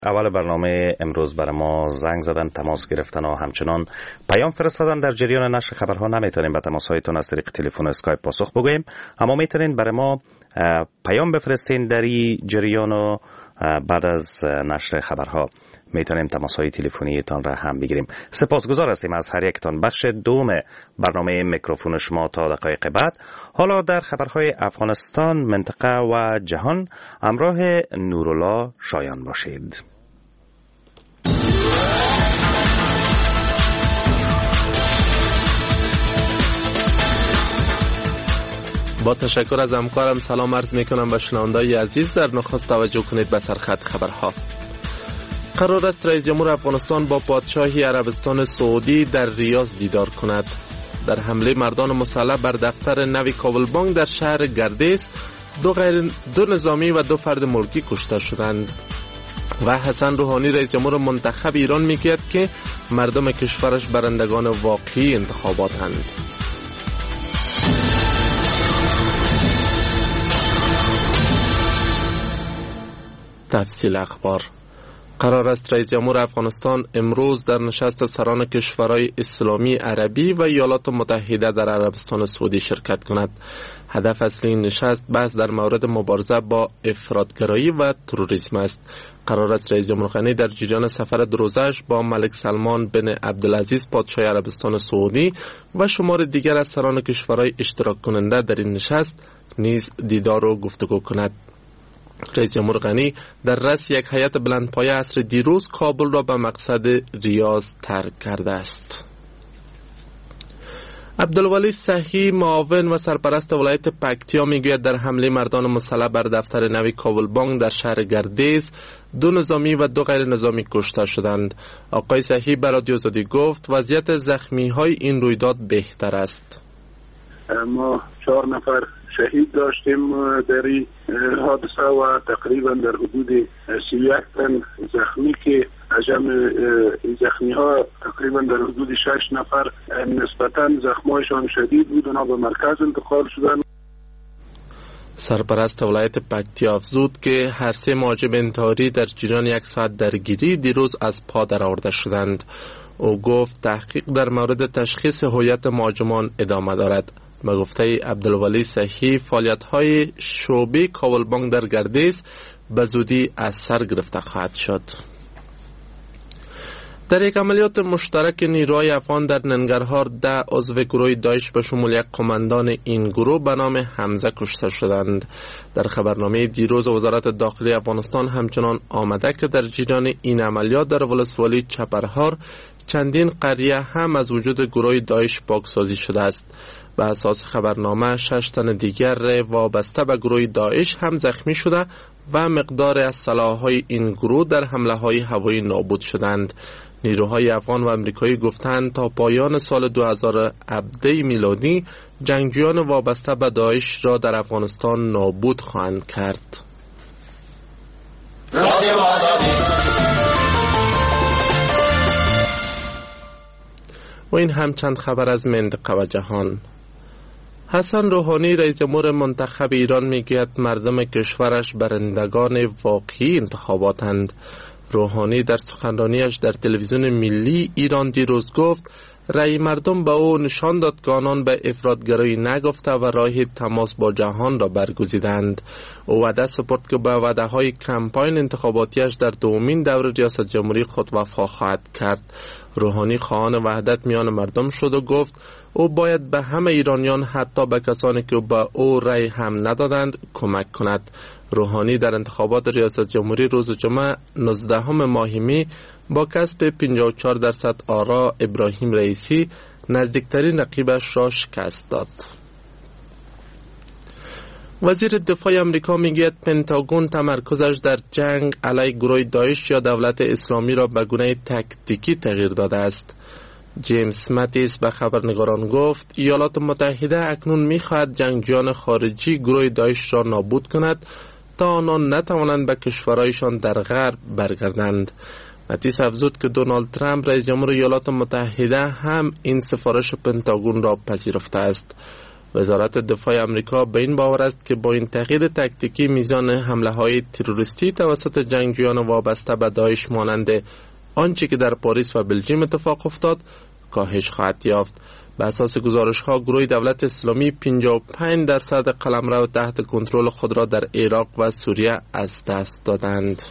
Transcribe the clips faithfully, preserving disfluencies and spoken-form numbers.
اول برنامه امروز برای ما زنگ زدن، تماس گرفتن و همچنان پیام فرستادن. در جریان نشر خبرها نمیتونیم به تماس‌هایتون از طریق تلفن اسکایپ پاسخ بگوییم، اما میتونین برای ما پیام بفرستین در این جریان و بعد از نشر خبرها میتونیم تماس‌های تلفنیتان را هم بگیریم. سپاسگزار هستیم از هر یکتان. بخش دوم برنامه میکروفون شما تا دقایق بعد. حالا در خبرهای افغانستان، منطقه و جهان همراه نورالله شایان باشید. با تشکر از همکارم سلام عرض میکنم به شنوندگان عزیز. در نخست توجه کنید به سرخط خبرها. قرار است رئیس جمهور افغانستان با پادشاهی عربستان سعودی در ریاض دیدار کند. در حمله مردان مسلح بر دفتر نوی کابل بانک در شهر گردیز دو غیر دو نظامی و دو فرد ملکی کشته شدند. و حسن روحانی رئیس جمهور منتخب ایران میگوید که مردم کشورش برندگان واقعی انتخاباتند. تفصیل اخبار. قرار است رئیس جمهور افغانستان امروز در نشست سران کشورهای اسلامی عربی و ایالات متحده در عربستان سعودی شرکت کند. هدف اصلی این نشست بحث در مورد مبارزه با افراطگرایی و تروریسم است. قرار است رئیس جمهور غنی در جریان سفر دروزش با ملک سلمان بن عبدالعزیز پادشاه عربستان سعودی و شمار دیگر از سران کشورهای اشتراک کننده در این نشست نیز دیدار و گفتگو کند. رئیس جمهور غنی در رأس یک هیئت بلندپایه عصر دیروز کابل را به مقصد ریاض ترک کرده است. عبدالولی صحی معاون و سرپرست ولایت پکتیا میگوید در حمله مردان مسلح بر دفتر نوی کابل بانک در شهر گردیز دو نظامی و دو غیر نظامی کشته شدند. آقای صحی به رادیو آزادی گفت وضعیت زخمی های این رویداد بهتر است. ما چهار نفر شهید داشتیم در این حادثه و تقریبا در حدود سی و یک تن زخمی که از جمع زخمی ها تقریبا در حدود شش نفر نسبتا زخمایشان شدید بود و به مرکز انتقال شدند. سرپرست ولایت پکتیا افزود که هر سه مهاجم انتحاری در جریان یک ساعت درگیری دیروز از پا درآورده شدند. او گفت تحقیق در مورد تشخیص هویت مهاجمان ادامه دارد. به گفته عبدالولی صحی فعالیت‌های شعبه کابل بانک در گردیز به زودی از سر گرفته خواهد شد. در یک عملیات مشترک نیروهای افغان در ننگرهار ده عضو گروه داعش به شمول یک قماندان این گروه به نام حمزه کشته شدند. در خبرنامه دیروز وزارت داخلی افغانستان همچنان آمده که در جریان این عملیات در ولسوالی چپرهار چندین قریه هم از وجود گروه داعش پاکسازی شده است. به اساس خبرنامه شش تن دیگر وابسته به گروه داعش هم زخمی شده و مقدار از سلاح‌های این گروه در حمله‌های هوایی نابود شدند. نیروهای افغان و امریکایی گفتند تا پایان سال دو هزار و هفده میلادی جنگجویان وابسته به داعش را در افغانستان نابود خواهند کرد. و این هم چند خبر از منطقه و جهان. حسن روحانی رئیس جمهور منتخب ایران میگوید مردم کشورش برندگان واقعی انتخاباتند. روحانی در سخنرانیش در تلویزیون ملی ایران دیروز گفت رأی مردم به او نشان داد که آنان به افراطگرایی نگفته و راه تماس با جهان را برگزیدند. او وعده سپرد که به وعده های کمپاین انتخاباتیش در دومین دور ریاست جمهوری خود وفا خواهد کرد. روحانی خواهان وحدت میان مردم شد و گفت او باید به همه ایرانیان حتی به کسانی که به او رأی هم ندادند کمک کند. روحانی در انتخابات ریاست جمهوری روز جمعه نوزدهم ماه می با کسب پنجاه و چهار درصد آرا ابراهیم رئیسی نزدیکترین رقیبش را شکست داد. وزیر دفاع امریکا میگوید پنتاگون تمرکزش در جنگ علیه گروه داعش یا دولت اسلامی را به گونه تاکتیکی تغییر داده است. جیمز ماتیس به خبرنگاران گفت ایالات متحده اکنون میخواهد جنگجویان خارجی گروه داعش را نابود کند تا آنان نتوانند به کشورهایشان در غرب برگردند. ماتیس افزود که دونالد ترامپ رئیس جمهور ایالات متحده هم این سفارش پنتاگون را پذیرفته است. وزارت دفاع امریکا به این باور است که با این تغییر تاکتیکی میزان حمله های تروریستی توسط جنگجویان وابسته به داعش مانند آنچه که در پاریس و بلژیم اتفاق افتاد کاهش خواهد یافت. به اساس گزارش ها گروه دولت اسلامی پنجاه و پنج درصد قلمرو تحت کنترل خود را در عراق و سوریه از دست دادند.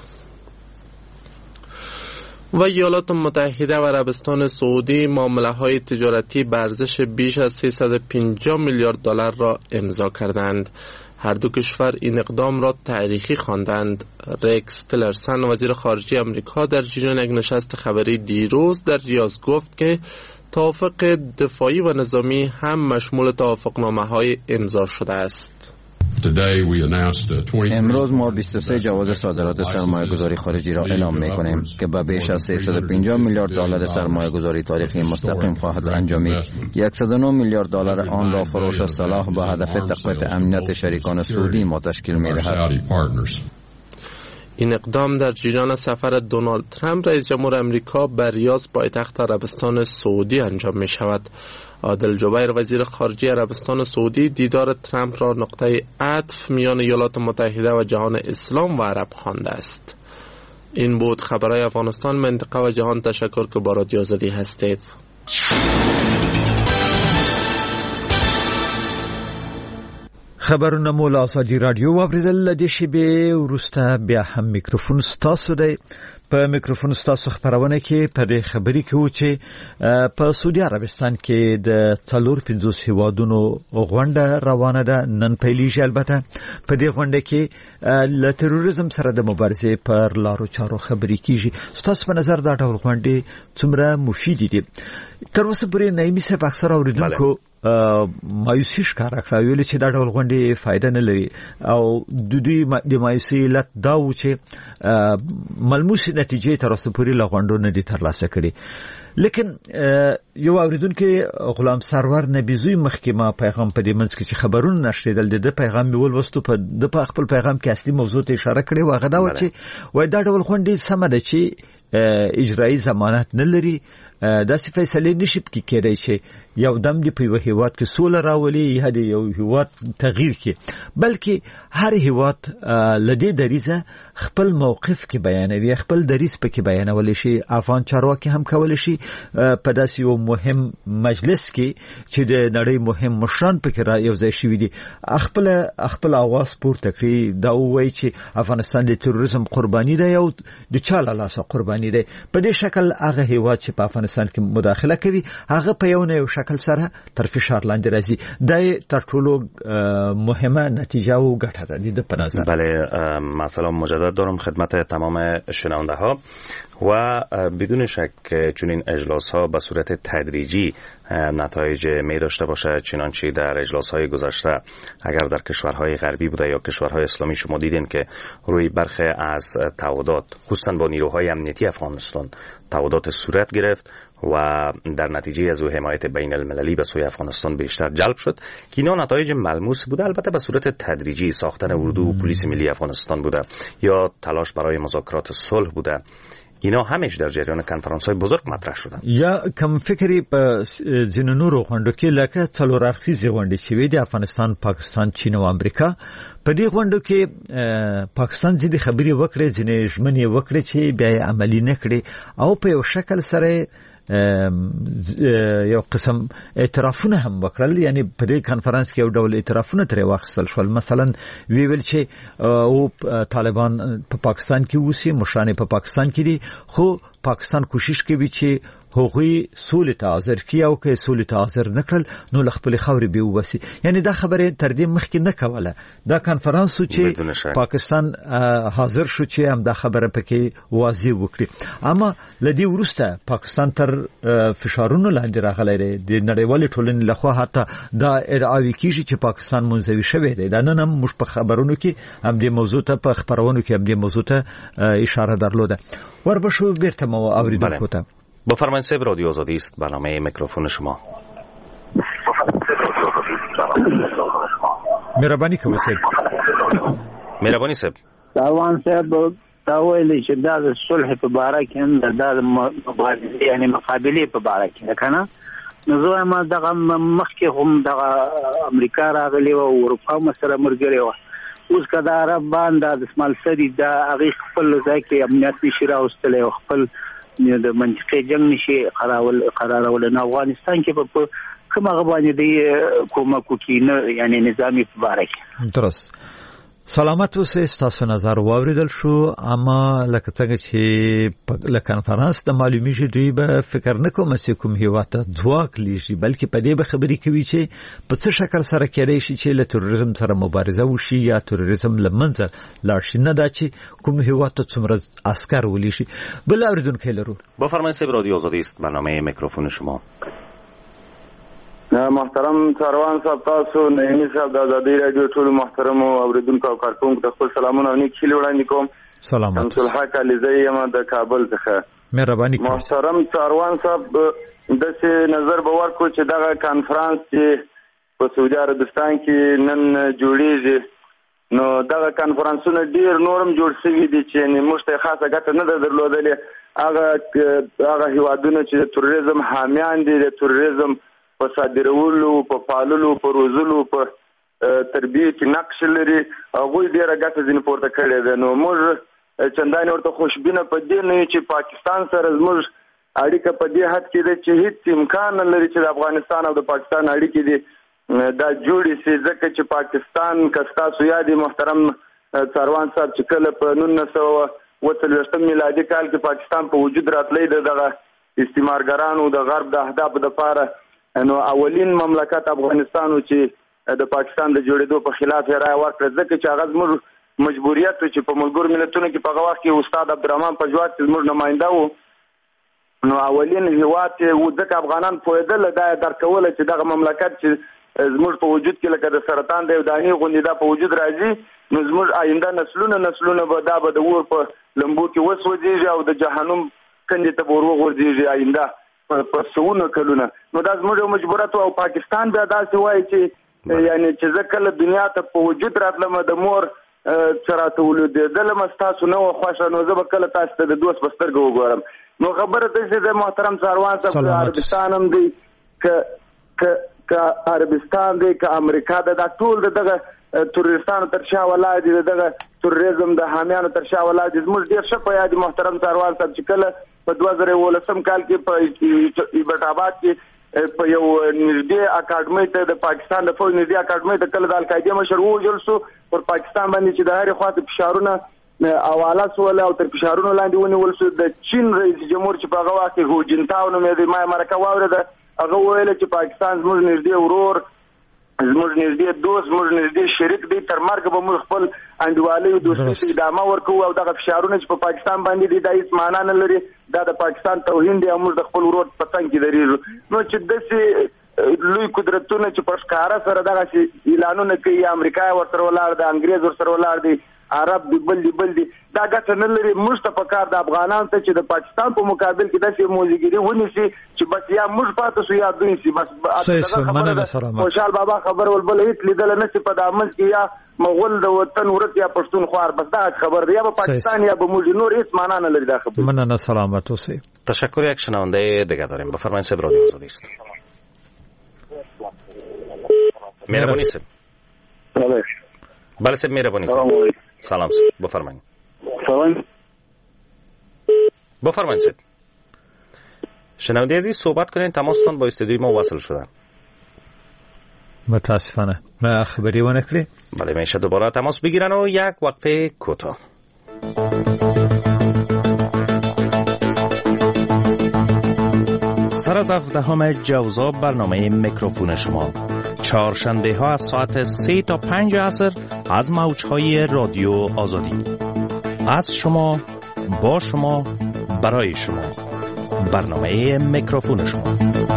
و ایالات متحده و عربستان سعودی معامله های تجارتی به ارزش بیش از سیصد و پنجاه میلیارد دلار را امضا کردند. هر دو کشور این اقدام را تاریخی خواندند. رکس تلرسن وزیر خارجه آمریکا در جریان یک نشست خبری دیروز در ریاض گفت که توافق دفاعی و نظامی هم مشمول توافقنامه های امضا شده است. امروز ما بیست و سه جواز صادرات سرمایه گذاری خارجی را اعلام می کنیم که به بیش از سیصد و پنجاه میلیارد دلار سرمایه گذاری تاریخی مستقیم خواهد انجامید. صد و نه میلیارد دلار آن را فروش سلاح با هدف تقویت امنیت شریکان سعودی ما تشکیل می دهد. این اقدام در جریان سفر دونالد ترامپ رئیس جمهور امریکا به ریاض پایتخت عربستان سعودی انجام می شود. عادل جبیر وزیر خارجه عربستان سعودی دیدار ترامپ را نقطه عطف میان ایالات متحده و جهان اسلام و عرب خوانده است. این بود خبرهای افغانستان، منطقه و جهان. تشکر که با رادیو آزادی هستید. خبرونه مو آزادی رادیو واوریدل. د شیبې وروسته بیا هم میکروفون ستاسو دی. په میکروفون ستاسو خبرونه کې په دې خبرې کې و چې په سعودي عربستان کې د څلور پنځوس هیوادونو غونډه روانه ده، نن پیلیږي. البته په دې غونډه کې له تروریزم سره د مبارزې پر لارو چارو خبرې کیږي. ستاسو په نظر دا ډول غونډې څومره مفیدې دي؟ تر اوسه پورې نایمي صاحب اکثره اوریدونکو مایوسي ښکاره کړه، ویل چې دا ډول غونډې فایده نه لري او د دوی د مایوسي علت دا و چې ملموسې نتیجې تر اوسه پورې له غونډو نه دي ترلاسه کړي. لیکن یو اوریدونکي غلام سرور نبیزوی مخکې ما پیغام په دې منځ کې چې خبرونه نشریدل د پیغام مې ولوستو، په د خپل پیغام کې اصلي موضوع ته اشاره کړې و، هغه دا و چې وای دا ډول غونډې سمه ده چې اجرایی ضمانت نه لري، داسې فیصلې نشي پکې کېدای چې یو دم دی په یو هیواد کې سوله راولي یا د یو هیواد تغییر کې، بلکې هر هیواد لدې دریزه خپل موقف کې بیانوي، خپل دریز پکې بیانول شي. افغان چارواکي هم کول شي په داسې یو مهم مجلس کې چې د نړۍ مهم مشران پکې را یو ځای شوي دي، خپل خپل اواز پورته کړي، دا وایي چې افغانستان د تروریزم قرباني ده او د چا له لاسه قرباني ده. په دې شکل هغه هیواد چې په افغانستان کې مداخله کوي هغه په یو نه یو شکل سره تر فشار لاندې راځي. دا تر ټولو مهمه نتیجه و ګټه ده د په نظر. بله، مثلا مجدد دارم خدمت تمام شنونده ها و بدون شک چون این اجلاس ها به صورت تدریجی نتایج می داشته باشه، چنانچه در اجلاس های گذشته اگر در کشورهای غربی بوده یا کشورهای اسلامی شما دیدین که روی برخی از تعهدات خصوصا با نیروهای امنیتی افغانستان تعهدات صورت گرفت و در نتیجه از او حمایت بین المللی به سوی افغانستان بیشتر جلب شد که اینا نتایج ملموس بوده. البته به صورت تدریجی ساختن اردو و پلیس ملی افغانستان بوده یا تلاش برای مذاکرات صلح بوده. اینا همش در جریان کنفرانس‌های بزرگ مطرح شدن. یا کم فکری په ځینو نورو غونډو کې لکه څلور اړخیزې غونډې چې وې د افغانستان، پاکستان، چین او امریکا، په دې غونډو کې پاکستان ځینې خبرې وکړې، ځینې ژمنې وکړې چې بیا عملي نه کړې او په یو شکل سره یو قسم اعترافونه هم وکړل. یعنی په دې کانفرنس کې یو ډول اعترافونه ترې واخیستل شول. مثلا وی ویل چې او طالبان په پاکستان کې اوسي، مشران په پاکستان کې دي، خو پاکستان کوشش کوي چې هغوی سولې ته حاضر کړي او که سولې ته حاضر نه کړل نو له خپلې خاورې به وباسي. یعنی دا خبره تر دې مخکې نه کوله. دا کانفرنس چې پاکستان حاضر شو چې هم دا خبره پکې واضح وکړي. اما لدی وروسته پاکستان تر فشارونو لاندې راغلی دی. د نړیوالې ټولنې لخوا حتی دا ادعاوې کیږي چې پاکستان منزوي شوی دی. دا نن هم موږ په خبرونو کې هم دې موضوع ته په خبرونو کې هم دې موضوع ته اشاره درلوده. وربشو بیرته مو اوریدونکو ته بفرمایید. صاحب رادیو آزادی است، برنامه میکروفون شما. مهربانی کوئ صاحب. مهربانی صاحب. تاوان صاحب تا ویلي چې دا د صلح په باره کې هم دا د یعنی مقابله په باره کې کنه نو زه ما دغه مخکې هم دغه امریکا راغلی او اروپا مسره مرګري و اوس کدا عرب باندې د اسماعیل سری دا هغه خپل ځای کې امنیت نشي راوستلی او خپل د منطقي جنگ نشي قرارول قرارول نه افغانستان کې په کومه غوانې دی کومه کوکینه یعنی نظامی مبارک درست سلامت اوسئ تاسو نظر واوریدل شو اما لکه څنګه چې له کانفرنس د معلومیږي دوی به فکر نه کوم چې کوم هیواد ته ځواک لیږي بلکې په دې به خبرې کوي چې په څه شکل سره کېدای شي چې له تروریزم سره مبارزه وشي یا تروریزم له منځه لاړ شي نه دا چې کوم هیواد ته څومره عسکر ولی شي بل اوریدونکو لرو بفرمایید صاحب رادیو آزادی است برنامه میکروفون شما محترم سروان صاحب تاسو نعیمی صاحب د آزادی رادیو ټول محترم او اوریدونکو او کارکونکو ته خپل سلامونه او نیک هیلې وړاندې کوم. سلامات. شمس الحق علیزی یم د کابل څخه. مهرباني کوئ. محترم سروان صاحب د څه نظر به ورکړو چې دغه کانفرنس چې په سعودي عربستان کې نن جوړیږي نو دغه کانفرنسونه ډیر نورم جوړ شوي دي چې موږ ته خاصه ګټه نه ده درلودلې. هغه هغه هیوادونه چې د تروریزم حامیان دي د تروریزم په صادرولو په پاللو په روزلو په تربیه کې نقش لري هغه ډیره ګټه ځین پورته کړې ده. نو موږ چندانې ورته خوشبینه په دې نه چې پاکستان سره موږ اړیکه په دې حد کې ده چې هیڅ امکان نه لري چې د افغانستان او د پاکستان اړیکې دي دا جوړې شي ځکه چې پاکستان کستاسو یادې محترم سروان صاحب چې کله په نولس سوه اوه څلوېښتم میلادي کال کې پاکستان په وجود راتلی د دغه استعمارګرانو د غرب د اهدافو دپاره نو اولین مملکت افغانستان چې د پاکستان د جوړېدو په خلاف یې رایه ورکړه ځکه چې هغه زموږ مجبوریت چې په ملګرو ملتونو کې په هغه وخت کې استاد عبدالرحمن پژواک چې زموږ نماینده و نو اولین هیواد چې و ځکه افغانان پوهېدل دا یې درک کوله چې دغه مملکت چې زموږ په وجود کې لکه د سرطان د یو دانې غوندې دا په وجود راځي نو زموږ آینده نسلونه نسلونه به دا به د اور په لمبو کې وسوځېږي او د جهنم کندې ته به ور وغورځېږي آینده په سونه کلونه. نو دا زموږ مجبوریت او پاکستان بیا داسې وایي چې یعنی چې زه کله دنیا ته په وجود راتلم د مور سره ته ولیدلم ستاسو نه وه خوښه نو زه به کله تاسو ته د دوست په سترګه وګورم. نو خبره داسې ده محترم سروان صاحب عربستان هم دی که که عربستان دی که امریکا ده دا ټول د دغه تروریستانو تر شا ولاړ دي د دغه تروریزم د حامیانو تر شا ولاړ دي. زموږ ډېر ښه په یاد محترم سروان صاحب چې کله په دوه زره اوولسم کال کې په ایبټ آباد کې په یو نږدې اکاډمۍ ته د پاکستان د فوج نږدې اکاډمۍ ته کله د القاعدې مشر ووژل شو پر پاکستان باندې چې د هرې خواته فشارونه حواله سول او تر فشارونو لاندې ونیول شو. د چین رئیس جمهور چې په هغه وخت کې هو جنتاو نومېده ما یې مرکه واورېده هغه وویل چې پاکستان زموږ نږدې ورور زموږ نږدې دوست زموږ نږدې شریک دی تر مرګه به موږ خپل انډیوالۍ او دوستۍ ته ادامه ورکوو او دغه فشارونه چې په پاکستان باندې دي دا هېڅ معنا نه لري دا د پاکستان توهین دی او موږ د خپل ورور په څنګ کې درېږو. نو چې داسې لوی قدرتونه چې په ښکاره سره دغسې اعلانونه کوي امریکا ورسره ولاړ دی انګریز ورسره ولاړ دی عرب دی بل دی بل دی دا ګټه نه لري. موږ ته پکار د افغانانو ته چې د پاکستان په مقابل کې داسې موزیګري ونیسي چې بس یا موږ پاتې شو یا دوی سي بس خوشحال بابا خبر ول بل هیڅ لیدل نه سي په دامن کې یا مغول د وطن ورت یا پښتون خوار بس دا خبر دی یا په پاکستان یا به موږ نور هیڅ معنا نه لري دا خبر. مننه سلامت اوسئ. تشکر. یک شنونده دیگه داریم بفرمایید صاحب رادیو آزادی است. مهربانی صاحب. بله صاحب مهربانی کنید. سلام صاحب بفرمایید. سلام بفرمایید صاحب. شنونده عزیز صحبت کنید تماستان با استودیوی ما وصل شدن. متاسفانه ما خبری ونکلی. بله میشه دوباره تماس بگیرن و یک وقفه کوتاه. سر از هفدهم جوزا برنامه میکروفون شما چهارشنبه ها از ساعت سه تا پنج عصر از موجهای رادیو آزادی از شما با شما برای شما برنامه میکروفون شما.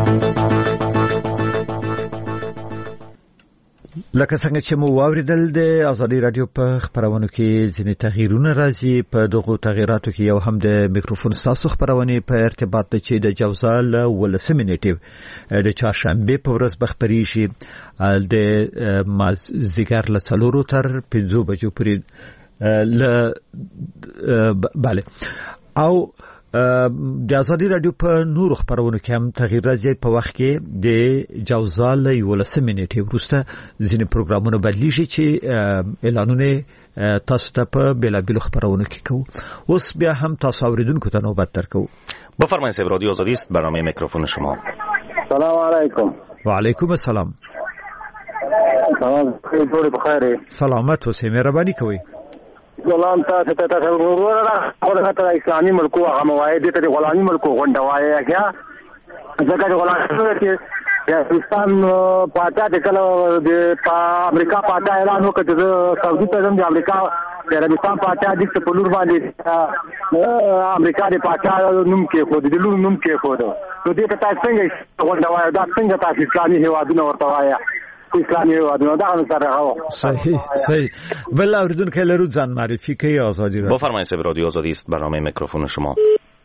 لکه څنګه چې مو واوریدل د آزادي رادیو په خبرونو کې ځینې تغییرونه راځي په دغه تغییراتو کې یو هم د میکروفون ساسو خبرونه په ارتباط د چې د جوزال ولسمې نیټه د چهارشنبه په ورځ بخبري شي د مازیګر له څلورو تر پنځو بجو پورې ل bale او د ازادي رادیو په نورو خبرونو کې هم تغییر راځي. په وخت کې د جوزال یولسمې نیټې وروسته ځینې پروګرامونه بدلیږي چې اعلانونه تاسو ته په بلابل خبرونو کې کوو. اوس بیا هم تاسو اوریدونکو ته نوبت درکو. بفرمایید رادیو آزادی است، برنامه میکروفون شما. سلام علیکم. و علیکم السلام. سلام خیلی بخیر. سلامت اوسئ، مهرباني کوئ. سلام تاسو ته. تاسو ورته خپل ته اسلامي ملکو هغه موایده ته غلامي ملکو غونډه وایي یا ځکه چې غلامي کې پاکستان پاتا د کله د امریکا پاتا اعلان وکړ چې سعودي ته د امریکا د عربستان پاتا د په لور باندې امریکا د پاتا نوم کې خو د لور نوم کې خو نو دې ته تاسو څنګه غونډه وایي دا څنګه تاسو اسلامي هیوادونه ورته وایي اسلامي هیوادونه دا هم سره هوا صحیح صحیح. بل اوریدونکو لرو ځان معرفی کوي آزادی رادیو. بفرمایید رادیو آزادی است، برنامه میکروفون شما.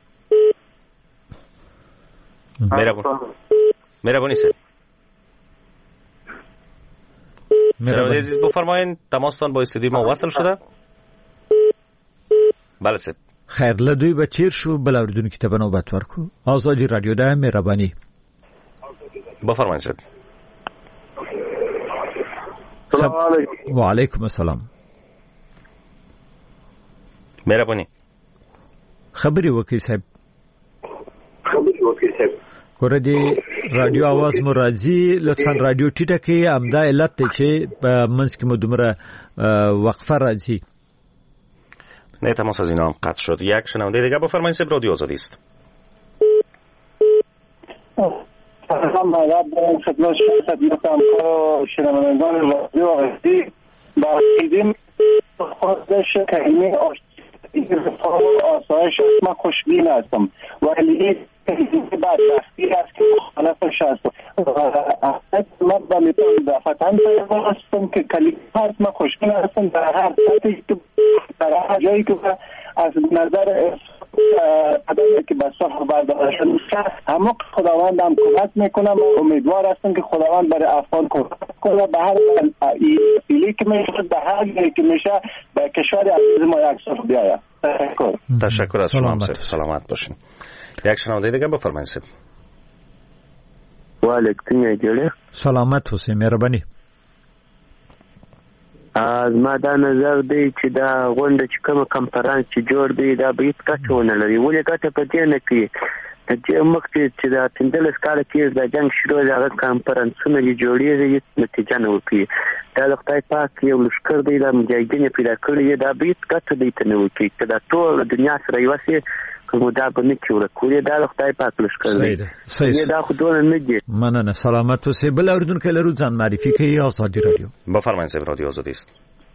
مهربان مهربانی سر مهربانی عزیز بفرمایید تماستان با استودیو ما وصل شده. بله سر خیر لدوی بچیر شو. بل اوریدونکو ته نوبت ورکو. آزادی رادیو ده مهربانی. بفرمایید سر. سلام علیکم. و علیکم السلام. مهربانی خبري وکي صاحب. خبري وکي صاحب. ګوره دی رادیو आवाज مو راځي، لطفا رادیو ټیټه کې. امدا علت ته چې په منځ کې مو دومره وقفه راځي. نه تماس از اینا هم قطع شد. یک شنونده دیگه بفرمایید سب رادیو آزادی است. سلام علیکم خدمت شما خدمت همکار شنوندگان رادیو آزادی. با دیدیم خودش کلمه آسایش است. من خوشبین هستم ولی بدبختی است که مخالفش هستم. من با میتونم دفتن پیدا هستم که کلمه هست. من خوشبین هستم در هر سطحی که در هر جایی که از نظر قدمی که به صحب برداشت میشه همه خداوند هم کمک میکنم. امیدوار هستم که خداوند برای افغان کمک کنه به هر ایلی که میشه به هر جایی که میشه به کشور عزیز ما یک سر بیاید. تشکر. تشکر از شما. سلامت باشین. یک شنونده دیگه بفرمایید. و علیکم السلام. سلامت اوسئ، مهرباني. از ما دا نظر دی چې دا غونډه چې کومه کنفرانس چې جوړ دی دا به هیڅ ګټه ونه لري. ولې ګټه په دې نه کوي چې مخکې چې دا پنځلس کاله تېر د جنګ شروع د هغه کنفرانسونه چې جوړېږي هیڅ نتیجه نه ورکوي. دا د خدای پاک یو لښکر دی، دا مجاهدین یې پیدا کړي دا به هیڅ ګټه دی ته نه ورکوي. که دا ټول دنیا سره یوه سي کوم دا به نه کې ورکوي. دا د خدای پاک لښکر دی. دا خو دونه نه دي. مننه. سلامت اوسئ. بل اوریدونکو لرو ځان معرفي کوي. آزادی رادیو. بفرمایید رادیو آزادی است.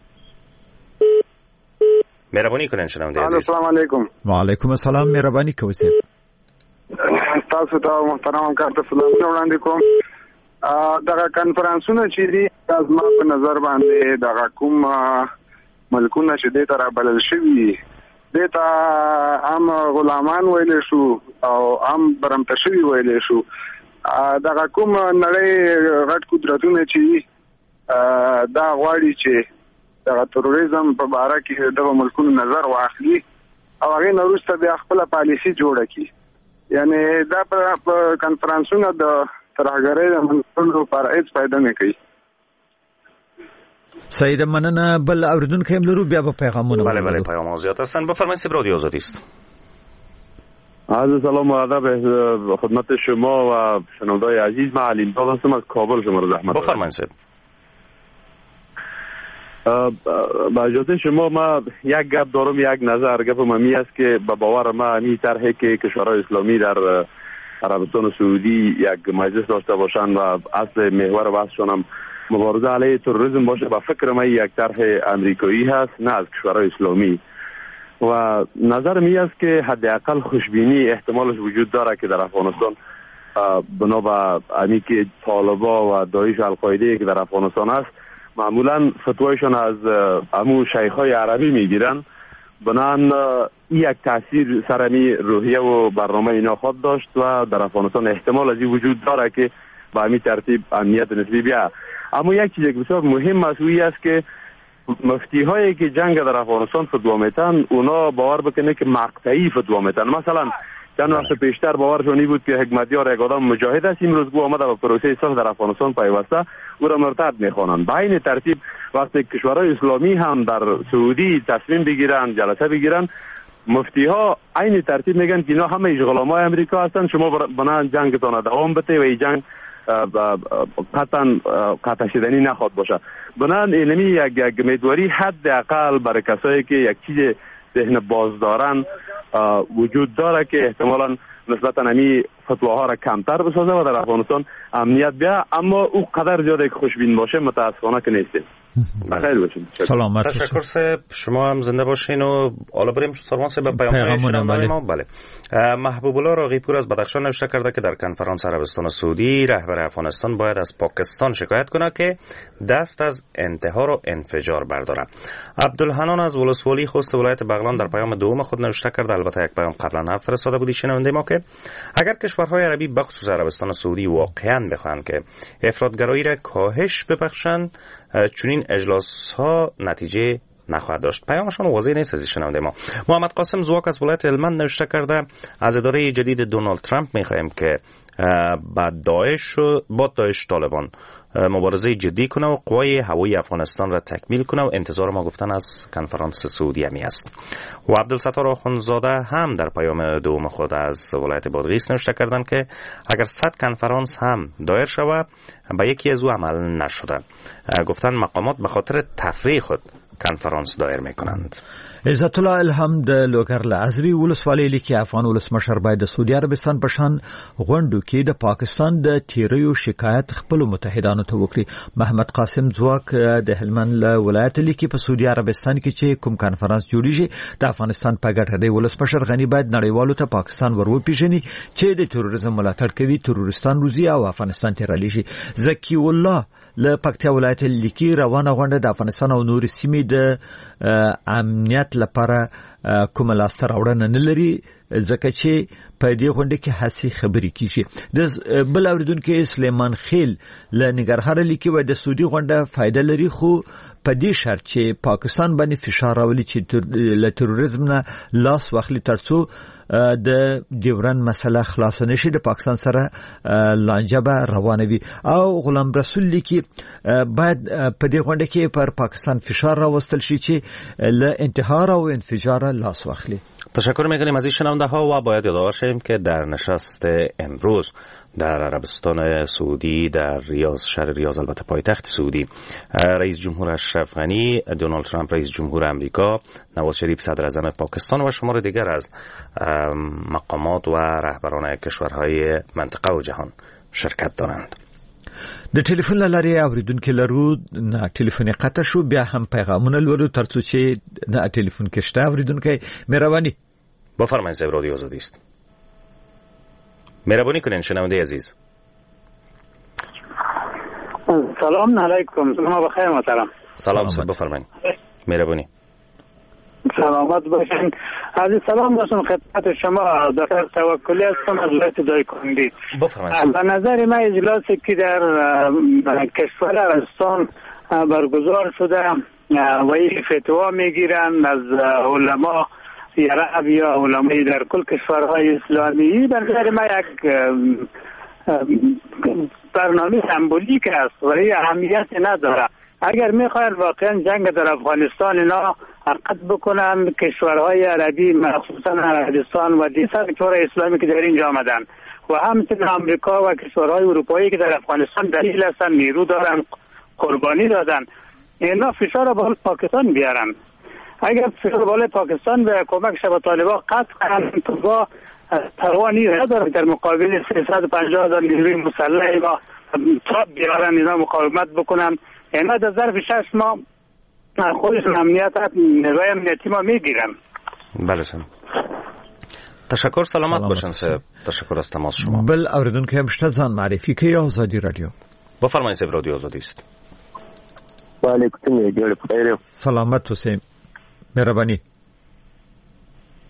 مهرباني کنین شنونده عزیز. السلام علیکم. و علیکم السلام. مهرباني کوئ. تاسو ته محترم همکار ته سلامونه وړاندې کوم. دغه کنفرانسونه چې دي از ما په نظر باندې دغه کوم ملکونه چې دې ته رابلل شوي دې ته هم غلامان ویلی شو او هم برمته شوي ویلی شو. دغه کوم نړۍ غټ قدرتونه چې دا غواړي چې دغه تروریزم په باره کې دغه ملکونو نظر واخلي او هغې نه وروسته بیا خپله پالیسي جوړه کړي. یعنې دا په کنفرانسونه د ترهګرۍ د منځلو لپاره هېڅ فایده نه کوي. صحیح ده، مننه. بل اوریدونکی هم لرو، بیا به پیغامونه. بله بله پیغام زیاد هستن. بفرمایید رادیو آزادی است. عرض سلام و ادب خدمت شما و شنونده‌های عزیز. من علیم زاد هستم از کابل. شما رو زحمت بفرمایید. با اجازه شما ما یک گپ دارم، یک نظر. گپ ممی است که به باور ما می طرحی که کشورهای اسلامی در عربستان سعودی یک مجلس داشته باشند و اصل محور بحثشان هم مبارزه علیه تروریسم باشه، با فکر ما یک طرح امریکایی هست نه از کشورهای اسلامی. و نظر می است که حداقل خوشبینی احتمالش وجود داره که در افغانستان بنا به امی که طالبا و داعش و القاعده که در افغانستان است معمولا فتوایشان از امو شیخ‌های عربی میگیرن، بنان یک تاثیر سرمی روحیه و برنامه اینا خود داشت و در افغانستان احتمال از این وجود داره که با همین ترتیب امنیت نسبی بیا. اما یک چیز که بسیار مهم است است که مفتی هایی که جنگ در افغانستان فتوا میتن اونا باور بکنه که مقطعی فتوا میتن. مثلا چند وقت پیشتر باورشون بود که حکمتیار یک آدم مجاهد است، امروز گو آمده به پروسه صلح در افغانستان پیوسته، او را مرتد میخوانند. به این ترتیب وقتی کشورهای اسلامی هم در سعودی تصمیم بگیرن، جلسه بگیرن، مفتی ها این ترتیب میگن که اینا همه غلامای امریکا هستن، شما بنا جنگتان دوام بده و این جنگ قطعا قطع شدنی نخواد باشه. بنابراین اینمی یک یک امیدواری حداقل برای کسایی که یک چیز ذهن باز دارن وجود داره که احتمالاً نسبتا نمی فتواها را کمتر بسازه و در افغانستان امنیت بیا، اما او قدر زیاده که خوشبین باشه متاسفانه که نیستیم. بخیر باشین. سلامت. تشکر صاحب، شما هم زنده باشین و حالا بریم سلمان صاحب به پیام شنوندگان ما. بله. محبوب الله راقی پور از بدخشان نوشته کرده که در کنفرانس عربستان سعودی رهبر افغانستان باید از پاکستان شکایت کنه که دست از انتحار و انفجار برداره. عبدالحنان از ولسوالی خوست ولایت بغلان در پیام دوم خود نوشته کرده، البته یک پیام قبلا فرستاده بودی شنونده ما، که اگر کشورهای عربی بخصوص عربستان سعودی واقعا بخواهند که افراطگرایی را کاهش ببخشند، چنین اجلاس ها نتیجه نخواهد داشت. پیامشان واضح نیست از شنونده ما. محمد قاسم زواک از ولایت هلمند نوشته کرده، از اداره جدید دونالد ترامپ میخواهیم که با داعش و با داعش طالبان مبارزه جدی کنه و قوای هوایی افغانستان را تکمیل کنه و انتظار ما گفتن از کنفرانس سعودی همی است. و عبدالستار آخوندزاده هم در پیام دوم خود از ولایت بادغیس نوشته کردند که اگر صد کنفرانس هم دایر شود به یکی از او عمل نشده. گفتن مقامات به خاطر تفریح خود کنفرانس دایر میکنند. عزت الله الهم د لوګر لعزري ولسوالۍ لیکي افغان ولسمشر باید د سعودي عربستان په شان غونډو کې د پاکستان د تیریو شکایت خپل متحدانو ته وکړي. محمد قاسم ځواک د هلمند له ولایت لیکي په سعودي عربستان کې چې کوم کانفرنس جوړیږي د افغانستان په ګټه دی. ولسمشر غنی باید نړیوالو ته پاکستان ور وپیژني چې د تروریزم ملاتړ کوي، تروریستان روزي او افغانستان ته رالیږي. زکی الله له پکتیا ولایت لیکي روانه غونډه د افغانستان او نور سیمې د امنیت لپاره کومه لاسته راوړنه نه لري، ځکه چې په دې غونډه کې هسي خبرې کیږي. د بل اوریدونکو سلیمان خیل له نګرهار لیکي و د سعودي غونډه فائدہ لري، خو په دې شرط چې پاکستان باندې فشار راولي چې له تروریزم نه لاس واخلي ترڅو د دیورن مسله خلاص نشي، د پاکستان سره لانجه به روانه وي. او غلام رسول لیکي باید په دې غونډه کې پر پاکستان فشار راوستل شي چې له انتحار او انفجار لاس واخلي. تشکر میکنیم از این شنونده ها و باید یادآور شویم که در نشست امروز در عربستان سعودی در ریاض، شهر ریاض البته پایتخت سعودی، رئیس جمهور اشرف غنی، دونالد ترامپ رئیس جمهور امریکا، نواز شریف صدر اعظم پاکستان و شمار دیگر از مقامات و رهبران کشورهای منطقه و جهان شرکت دارند. د ټلیفون لارې اوریدونکو لرو نه ټلیفون قطع شو، بیا هم پیغامونه لرو ترڅو چې نه ټلیفون کې شته اوریدونکو مهرباني بفرمایید. صاحب رادیو آزادی است. مهربانی کنین شنونده عزیز. سلام علیکم. شما بخیر محترم. سلام صاحب بفرمایید. مهربانی. سلامت باشین. عزیز سلام داشتم خدمت شما. دکتر توکلی هستم از ولایت دایکنډي. بفرمایید. به نظر من اجلاسی که در کشور عربستان برگزار شده و این فتوا میگیرن از علما عرب یا علمای در کل کشورهای اسلامی، به نظر من یک برنامه سمبولیک است ولی اهمیت نداره. اگر میخواین واقعا جنگ در افغانستان اینا حرکت بکنن، کشورهای عربی مخصوصا عربستان و دیگر کشورهای اسلامی که در اینجا آمدن و همچنین آمریکا و کشورهای اروپایی که در افغانستان دلیل هستن، نیرو دارن، قربانی دادن، اینا فشار بالای پاکستان بیارن. اگر فشار بالای پاکستان به کمک شب طالبان قطعا با توانی نداره در مقابل سیصد و پنجاه هزار نیروی مسلح و تاب بیارن، اینا مقاومت بکنن. اینا در ظرف شش ماه خودشون امنیت نیروی امنیتی ما میگیرن. بله سلام. تشکر. سلامت باشن صاحب. تشکر از تماس شما. بل اوریدونکو هم شته ځان معرفي کوي. آزادی رادیو. بفرمایید صاحب رادیو آزادی است. و علیکم السلام. سلامت اوسئ. مهرباني.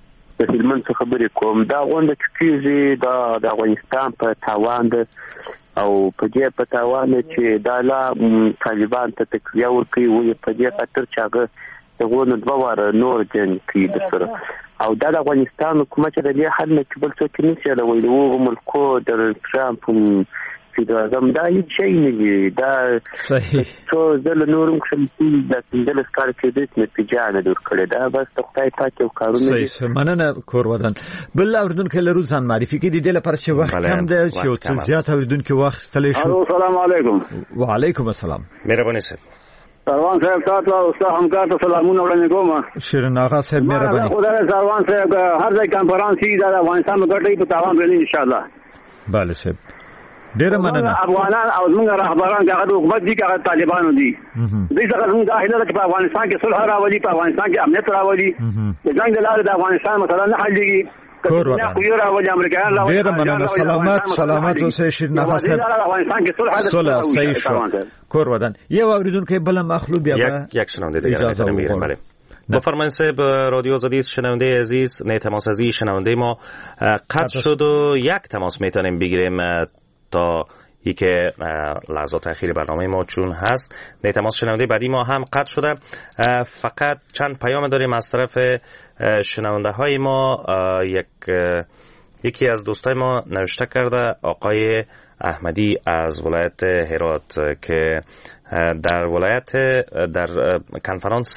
د هلمند څخه خبرې کوم. دا غونډه چې کېږي دا د افغانستان په تاوان ده او په دې په تاوان چې دا لا طالبان ته تقویه ورکوي ولې په دې خاطر چې هغه دغه نو دوه واره نور جنګ کوي د سره او دا د افغانستان حکومت د دې حل نه کبل څه کې نشي له ویلو ملکو د ټرامپ فدرالم دا هیڅ شي نه دی دا صحیح څو ځله نورم چې د سندل سکار کې د نتیجه نه ډور کړی دا بس خدای پاک یو کارونه صحیح مننه کور ودان بل اوردونکو لرو ځان معرفي کې د دې لپاره چې وخت کم دی چې څه زیات اوردونکو وخت ستلې شو. السلام علیکم. وعلیکم السلام. مهرباني سر سروان صاحب تاسو او استاد همکار ته سلامونه وړاندې کوم. شیرین آقا صاحب مهرباني. خدای سروان صاحب هر ځای کانفرنس دی د افغانستان په ګټه په تاوان باندې ان شاء الله. bale صاحب ډیر مننه. افغانان او موږ رهبران هغه د حکومت دي هغه طالبانو دي. دوی څنګه موږ داخله چې په افغانستان کې صلح راولي په افغانستان کې امنیت راولي د جنگ د لارې د افغانستان مثلا نه حلېږي. کور ودا ډیر مننه. سلامات سلامات اوسئ شیرین آقا صاحب. افغانستان کې صلح صلح صحیح شو. کور ودان یو اوریدونکو بل مخلو بیا یک یک شنونده دیگر میگیرم. بله بفرمایید صاحب. رادیو آزادی شنونده عزیز نه تماسازی شنونده ما قطع شد و یک تماس میتونیم بگیریم تا ای که لحظات اخیر برنامه ما چون هست. نه تماس شنونده بعدی ما هم قطع شده. فقط چند پیام داریم از طرف شنونده های ما. یک یکی از دوستای ما نوشته کرده آقای احمدی از ولایت هرات که در ولایت در کنفرانس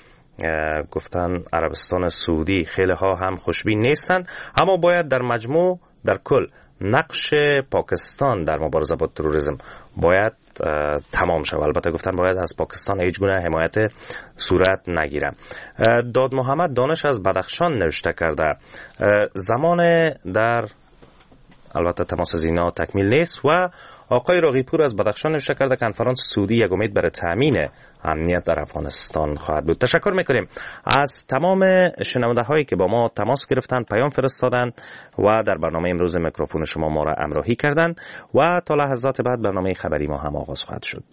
گفتن عربستان سعودی خیلی ها هم خوشبین نیستن اما باید در مجموع در کل نقش پاکستان در مبارزه با تروریسم باید تمام شود. البته گفتن باید از پاکستان هیچ گونه حمایت صورت نگیره. داد محمد دانش از بدخشان نوشته کرده زمان در البته تماس از اینا تکمیل نیست و آقای راقیپور از بدخشان نوشته کرده کنفرانس سعودی یک امید برای تامین امنیت در افغانستان خواهد بود. تشکر میکنیم از تمام شنونده هایی که با ما تماس گرفتن پیام فرستادن و در برنامه امروز میکروفون شما ما را همراهی کردن و تا لحظات بعد برنامه خبری ما هم آغاز خواهد شد.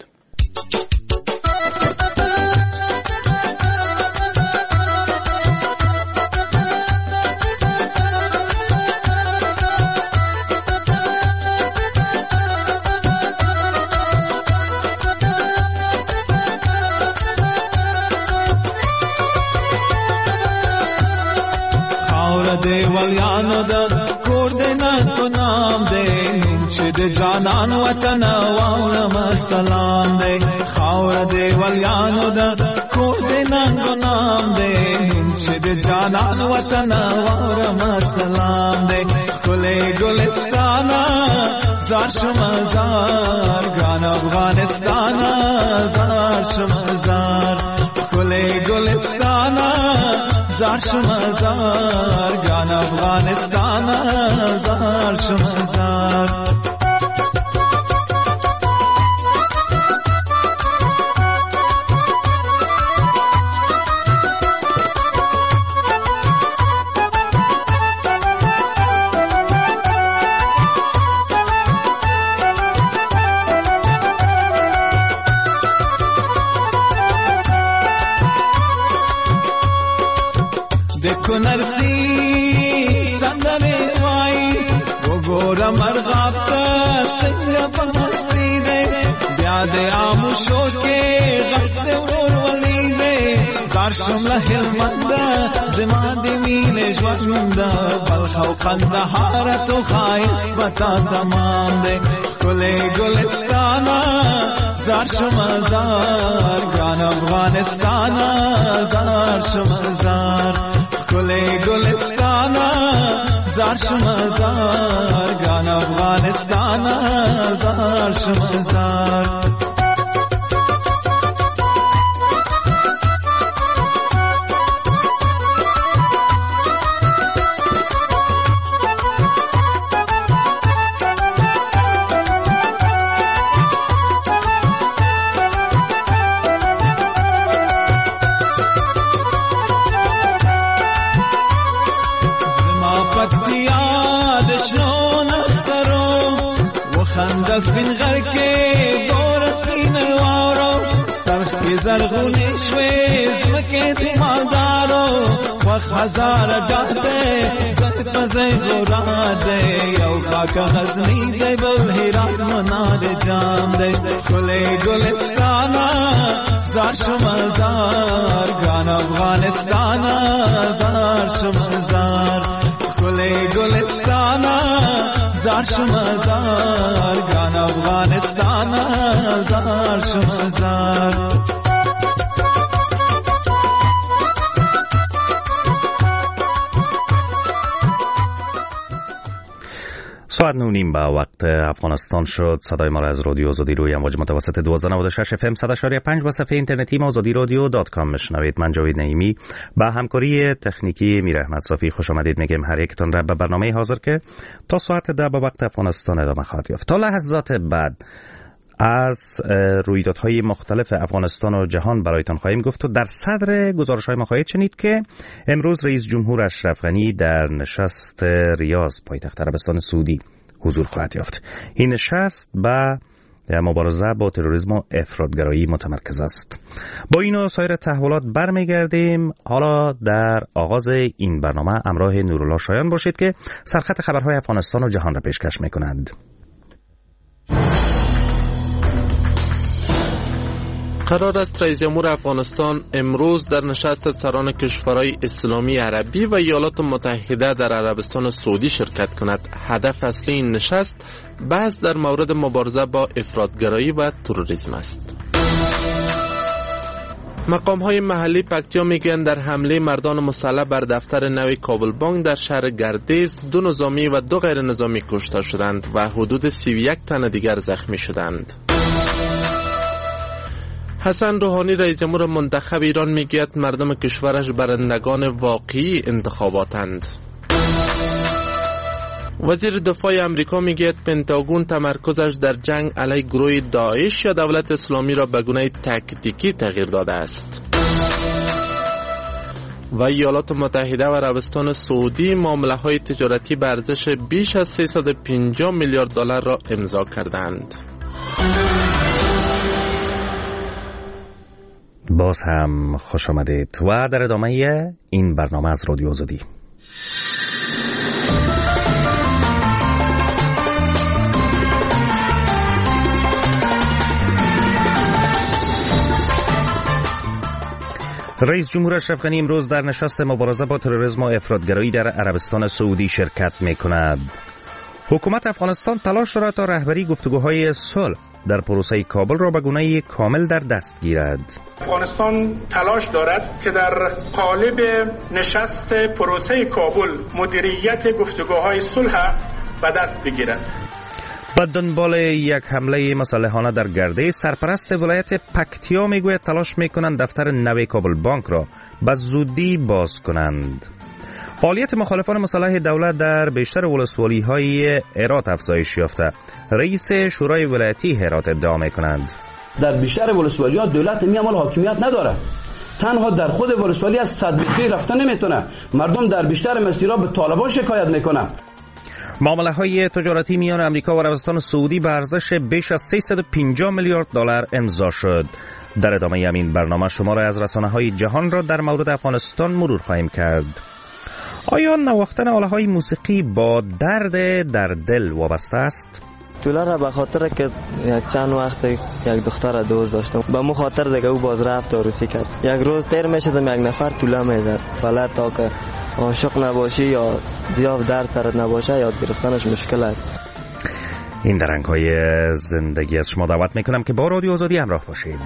دیوالیانو دا کور دینا تو نام دے نوچ دے جانان وطن واورم سلام دے خاور دیوالیانو دا کور دینا تو نام دے نوچ دے جانان وطن واورم سلام دے کلے گلستانا زار شمزار گران افغانستانا زار شمزار کلے گلستانا زار شمزار گان افغانستان زار شمزار نرسی سندنے وائی وہ گورا مرغاب کا سنگا پمستی دے بیاد آموشو کے غفت ورور ولی دے زار شملہ حلمندہ زمان دی مین جوانندہ بلخو قندہارت و خائص بتا تمام دے کلے گلستانا زار شمزار گان افغانستانا زار شمزار کلے گلستانا زار شمزار گان افغانستانا زار شمزار سرخی زرغونش ویز مکه تو مالدارو وخ هزار جاده زد پزی غراده یو خاک غزنی دی بل هیرات منار جام دی گلی گلستانا زار شمزار گان افغانستانا زار شمزار گلی گلستانا زار شمزار گان افغانستانا زار شمزار ساعت نو نیم با وقت افغانستان شد. صدای ما را از رادیو آزادی روی امواج متوسط دوازده نود و شش اف ام صد و پنج و صفحه اینترنتی ما آزادی رادیو دات کام میشنوید. من جاوید نعیمی با همکاری تکنیکی میر احمد صافی خوش آمدید میگم هر یکتون را به برنامه حاضر که تا ساعت ده با وقت افغانستان ادامه خواهد یافت. تا لحظات بعد از رویدادهای مختلف افغانستان و جهان برایتان خواهیم گفت و در صدر گزارش‌های ما خواهید شنید که امروز رئیس جمهور اشرف غنی در نشست ریاض پایتخت عربستان سعودی حضور خواهد یافت. این نشست با مبارزه با تروریسم و افراطگرایی متمرکز است. با این و سایر تحولات برمیگردیم. حالا در آغاز این برنامه همراه نورالله شایان باشید که سرخط خبرهای افغانستان و جهان را پیشکش می‌کنند. قرار است رئیس جمهور افغانستان امروز در نشست سران کشورهای اسلامی عربی و ایالات متحده در عربستان سعودی شرکت کند. هدف اصلی این نشست بحث در مورد مبارزه با افراطگرایی و تروریسم است. مقام های محلی پکتیا میگویند در حمله مردان مسلح بر دفتر نو کابل بانک در شهر گردیز دو نظامی و دو غیر نظامی کشته شدند و حدود سی و یک تن دیگر زخمی شدند. حسن روحانی رئیس جمهور منتخب ایران میگوید مردم کشورش برندگان واقعی انتخاباتند. وزیر دفاع امریکا میگوید پنتاگون تمرکزش در جنگ علیه گروه داعش یا دولت اسلامی را به گونه تاکتیکی تغییر داده است. و ایالات متحده و عربستان سعودی معامله های تجارتی به ارزش بیش از سیصد و پنجاه میلیارد دلار را امضا کردند. باز هم خوش آمدید و در ادامه این برنامه از رادیو آزادی. رئیس جمهور اشرف غنی امروز در نشست مبارزه با تروریسم و افراطگرایی در عربستان سعودی شرکت می‌کند. حکومت افغانستان تلاش دارد تا رهبری گفتگوهای صلح در پروسه کابل را به گونه کامل در دست گیرد. افغانستان تلاش دارد که در قالب نشست پروسه کابل مدیریت گفتگوهای صلح به دست بگیرد. با دنبال یک حمله مسلحانه در گردیز، سرپرست ولایت پکتیا میگوید تلاش میکنند دفتر نو کابل بانک را به زودی باز کنند. فعالیت مخالفان مسلح دولت در بیشتر ولسوالی های هرات افزایش یافته. رئیس شورای ولایتی هرات ادعا میکنند در بیشتر ولسوالی ها دولت می عمل حاکمیت نداره. تنها در خود ولسوالی از صد متری رفته نمیتونه. مردم در بیشتر مسیرها به طالبان شکایت میکنن. معامله های تجارتی میان امریکا و عربستان سعودی به ارزش بیش از سیصد و پنجاه میلیارد دلار امضا شد. در ادامه همین برنامه شماره از رسانه های جهان را در مورد افغانستان مرور خواهیم کرد. آیا نواختن آله های موسیقی با درد در دل وابسته است؟ طوله را به خاطر که یک چند وقت یک دختر دوست داشتم، به مو خاطر دیگه او باز رفت عروسی کرد. یک روز تیر میشدم یک نفر طوله میزد، فعلا تا که عاشق نباشی یا زیاد درد ترت نباشه یاد گرفتنش مشکل است. این درنگ های زندگی از شما دعوت میکنم که با رادیو آزادی همراه باشید.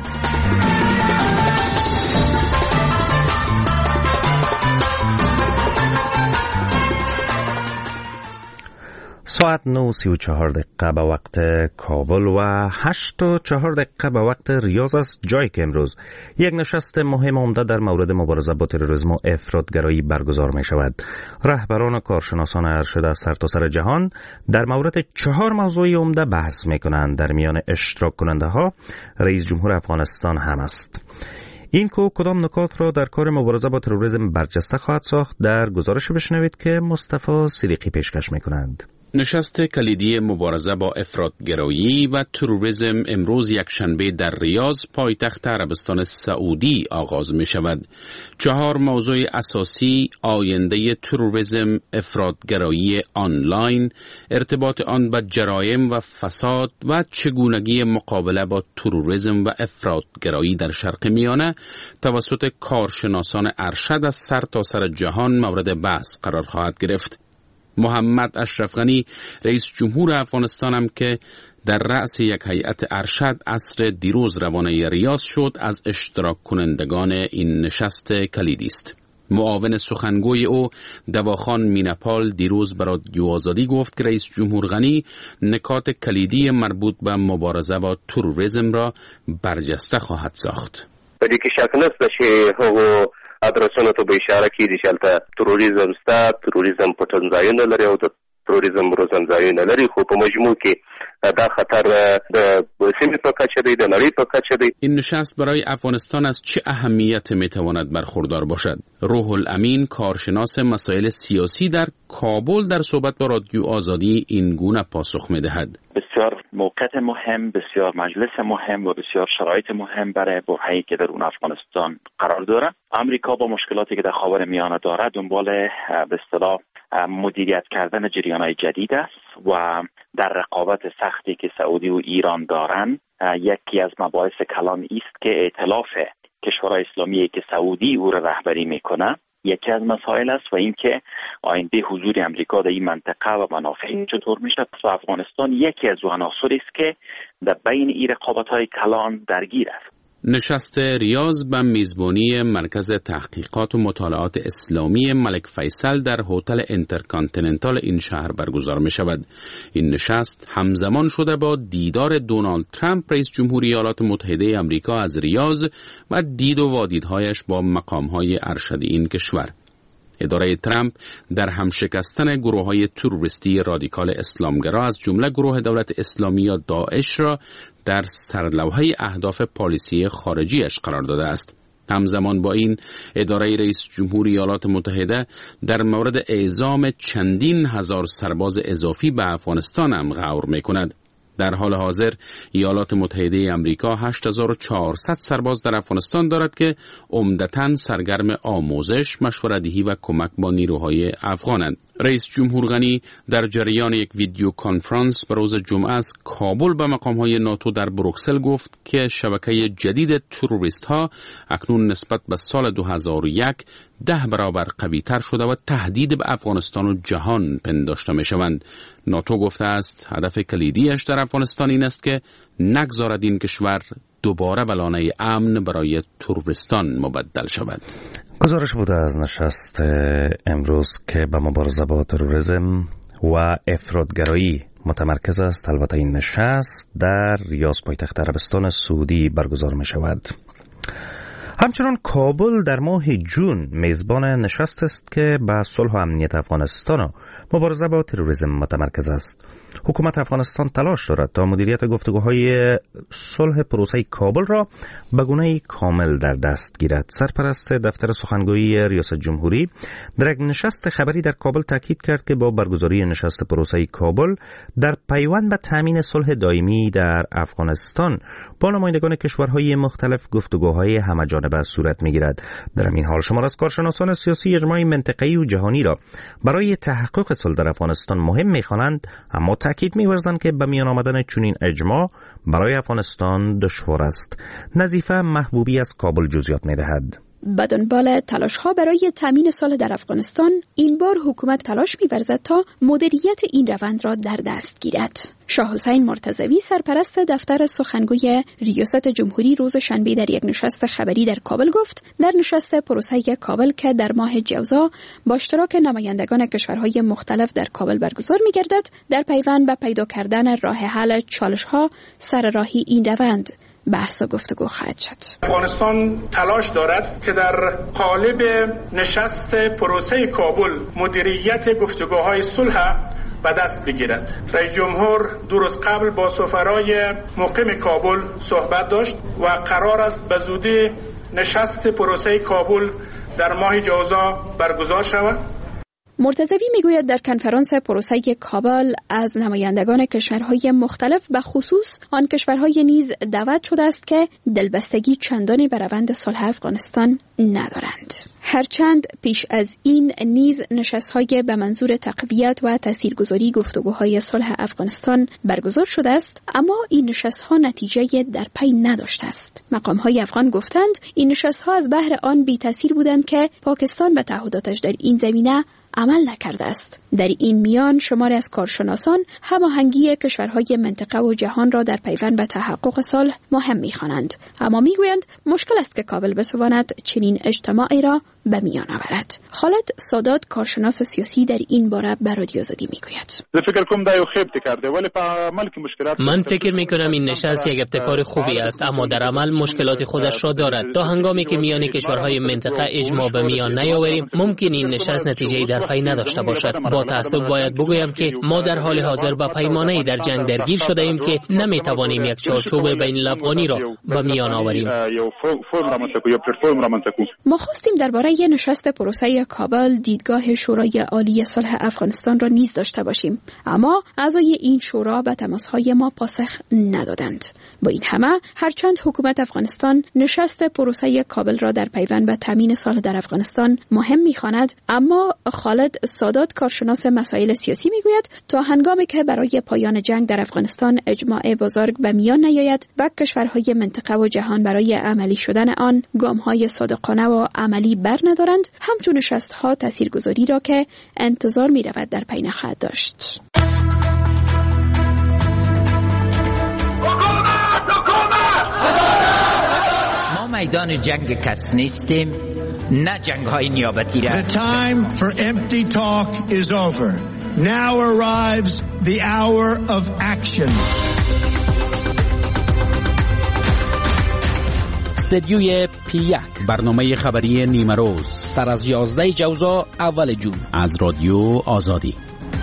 ساعت نه سی و چهار دقیقه به وقت کابل و هشت و چهار دقیقه به وقت ریاض است، جایی که امروز یک نشست مهم عمده در مورد مبارزه با تروریسم و افراطگرایی برگزار می شود. رهبران و کارشناسان ارشد از سرتاسر جهان در مورد چهار موضوع عمده بحث می کنند. در میان اشتراک کننده ها رئیس جمهور افغانستان هم است. این کو کدام نکات را در کار مبارزه با تروریسم برجسته خواهد ساخت در گزارش بشنوید که مصطفی صدیقی پیشکش می کنند. نشست کلیدی مبارزه با افراطگرایی و تروریسم امروز یکشنبه در ریاض پایتخت عربستان سعودی آغاز می شود. چهار موضوع اساسی آینده تروریسم، افراطگرایی آنلاین، ارتباط آن با جرایم و فساد و چگونگی مقابله با تروریسم و افراطگرایی در شرق میانه توسط کارشناسان ارشد از سر تا سر جهان مورد بحث قرار خواهد گرفت. محمد اشرف غنی رئیس جمهور افغانستان هم که در رأس یک هیئت ارشد عصر دیروز روانه ریاض شد از اشتراک کنندگان این نشست کلیدی است. معاون سخنگوی او دواخان مینپال دیروز به رادیو آزادی گفت که رئیس جمهور غنی نکات کلیدی مربوط به مبارزه با تروریسم را برجسته خواهد ساخت. بدی که شک نست چې هغه ادرسونه ته به اشاره کیږي چې البته تروریزم ستا تروریزم پټنځایونه لري او د تروریزم روزنځایونه لري، خو په مجموع کې دا خطر د سیمې په کچه دی، د نړۍ په کچه دی. این نشست برای افغانستان از چه اهمیت میتواند برخوردار باشد؟ روح الامین کارشناس مسائل سیاسی در کابل در صحبت با رادیو آزادی این گونه پاسخ میدهد. بسیار موقعیت مهم، بسیار مجلس مهم و بسیار شرایط مهم برای برهه‌ای که در اون افغانستان قرار داره. آمریکا با مشکلاتی که در خاورمیانه دارد دنبال به اصطلاح مدیریت کردن جریان‌های جدید است و در رقابت سختی که سعودی و ایران دارن یکی از مباحث کلان است که ائتلاف کشورهای اسلامی که سعودی او را رهبری میکنه یکی از مسائل است و اینکه آینده حضور امریکا در این منطقه و منافع چطور میشه و افغانستان یکی از عناصری است که در بین این رقابت‌های کلان درگیر است. نشست ریاض به میزبانی مرکز تحقیقات و مطالعات اسلامی ملک فیصل در هتل انترکانتیننتال این شهر برگزار می شود. این نشست همزمان شده با دیدار دونالد ترامپ رئیس جمهوری ایالات متحده آمریکا از ریاض و دید و وادیدهایش با مقامهای ارشد این کشور. اداره ترامپ در همشکستن گروه‌های تروریستی رادیکال اسلامگرا از جمله گروه دولت اسلامی یا داعش را در سرلوحه اهداف پالیسی خارجیش قرار داده است. همزمان با این اداره رئیس جمهوری ایالات متحده در مورد اعزام چندین هزار سرباز اضافی به افغانستان هم غور می‌کند. در حال حاضر ایالات متحده آمریکا هشت هزار و چهارصد سرباز در افغانستان دارد که عمدتاً سرگرم آموزش، مشوره‌دهی و کمک با نیروهای افغانند. رئیس جمهور غنی در جریان یک ویدیو کنفرانس به روز جمعه از کابل به مقام‌های ناتو در بروکسل گفت که شبکه جدید تروریست‌ها اکنون نسبت به سال دو هزار و یک ده برابر قوی‌تر شده و تهدید به افغانستان و جهان پنداشته می‌شوند. ناتو گفته است هدف کلیدیش در افغانستان این است که نگذارد این کشور دوباره به لانه امن برای تروریستان مبدل شود. گزارش بوده از نشست امروز که به مبارزه با تروریسم و افراطگرایی متمرکز است. البته این نشست در ریاض پایتخت عربستان سعودی برگزار می شود. همچنان کابل در ماه جون میزبان نشست است که به صلح و امنیت افغانستان و مبارزه با تروریسم متمرکز است. حکومت افغانستان تلاش دارد تا مدیریت گفتگوهای صلح پروسه کابل را به گونه کامل در دست گیرد. سرپرست دفتر سخنگویی ریاست جمهوری در یک نشست خبری در کابل تاکید کرد که با برگزاری نشست پروسه کابل در پیوند به تامین صلح دائمی در افغانستان با نمایندگان کشورهای مختلف گفتگوهای همه‌جانبه صورت می‌گیرد. در این حال شمار از کارشناسان سیاسی اجماع منطقه‌ای و جهانی را برای تحقق صلح در افغانستان مهم می‌خوانند، اما تاکید می‌ورزند که به میان آمدن چنین اجماع برای افغانستان دشوار است. نظیفه محبوبی از کابل جزئیات می‌دهد. به دنبال تلاش‌ها برای تامین صلح در افغانستان، این بار حکومت تلاش می‌ورزد تا مدیریت این روند را در دست گیرد. شاه حسین مرتضوی سرپرست دفتر سخنگوی ریاست جمهوری روز شنبه در یک نشست خبری در کابل گفت در نشست پروسه کابل که در ماه جوزا با اشتراک نمایندگان کشورهای مختلف در کابل برگزار می‌گردد، در پیوند به پیدا کردن راه حل چالش‌ها سر راهی این روند بحث و گفتگو خواهد شد. افغانستان تلاش دارد که در قالب نشست پروسه کابل مدیریت گفتگوهای صلح به دست بگیرد. رئیس جمهور دو روز قبل با سفرای مقیم کابل صحبت داشت و قرار است به زودی نشست پروسه کابل در ماه جوزا برگزار شود. مرتضوی میگوید در کنفرانس پروسه کابل از نمایندگان کشورهای مختلف به خصوص آن کشورهای نیز دعوت شده است که دلبستگی چندانی به روند صلح افغانستان ندارند. هرچند پیش از این نیز نشست‌های به منظور تقویت و تاثیرگذاری گفتگوهای صلح افغانستان برگزار شده است، اما این نشست‌ها نتیجه در پی نداشته است. مقام‌های افغان گفتند این نشست‌ها از بهر آن بی تاثیر بودند که پاکستان به تعهداتش در این زمینه عمل نکرده است. در این میان شماری از کارشناسان هماهنگی کشورهای منطقه و جهان را در پیوند به تحقق صلح مهم می‌خوانند، اما میگویند مشکل است که کابل بتواند چنین اجتماعی را به میان آورد. خالد سادات کارشناس سیاسی در این باره به رادیو آزادی میگوید. من فکر میکنم این نشست یک ابتکار خوبی است، اما در عمل مشکلات خودش را دارد. تا هنگامی که میان کشورهای منطقه اجماع به میان نیاوریم، ممکن این نشست نتیجه‌ای در پی نداشته باشد. با تأسف باید بگویم که ما در حال حاضر با پیمانه‌ای در جنگ درگیر شده ایم که نمیتوانیم یک چارچوب بین الافغانی را به میان آوریم. ما خواستیم درباره نشست پروسه کابل دیدگاه شورای عالی صلح افغانستان را نیز داشته باشیم، اما اعضای این شورا به تماس‌های ما پاسخ ندادند. با این همه هرچند حکومت افغانستان نشست پروسه کابل را در پیوند به تامین صلح در افغانستان مهم می‌خواند، اما خالد سادات کارشناس مسائل سیاسی میگوید تا هنگامی که برای پایان جنگ در افغانستان اجماع بزرگ به میان نیاید و کشورهای منطقه و جهان برای عملی شدن آن گام‌های صادقانه و عملی بر ندارند، همچون نشست‌ها تاثیرگذاری را که انتظار می‌رود در پی نخواهد داشت. ما میدان جنگ کس نیستیم، نه جنگ های نیابتی را. The time for empty talk is over. Now arrives the hour of action. استدیوی پی یک، برنامه خبری نیمه روز، سر از یازده جوزا اول جون، از رادیو آزادی.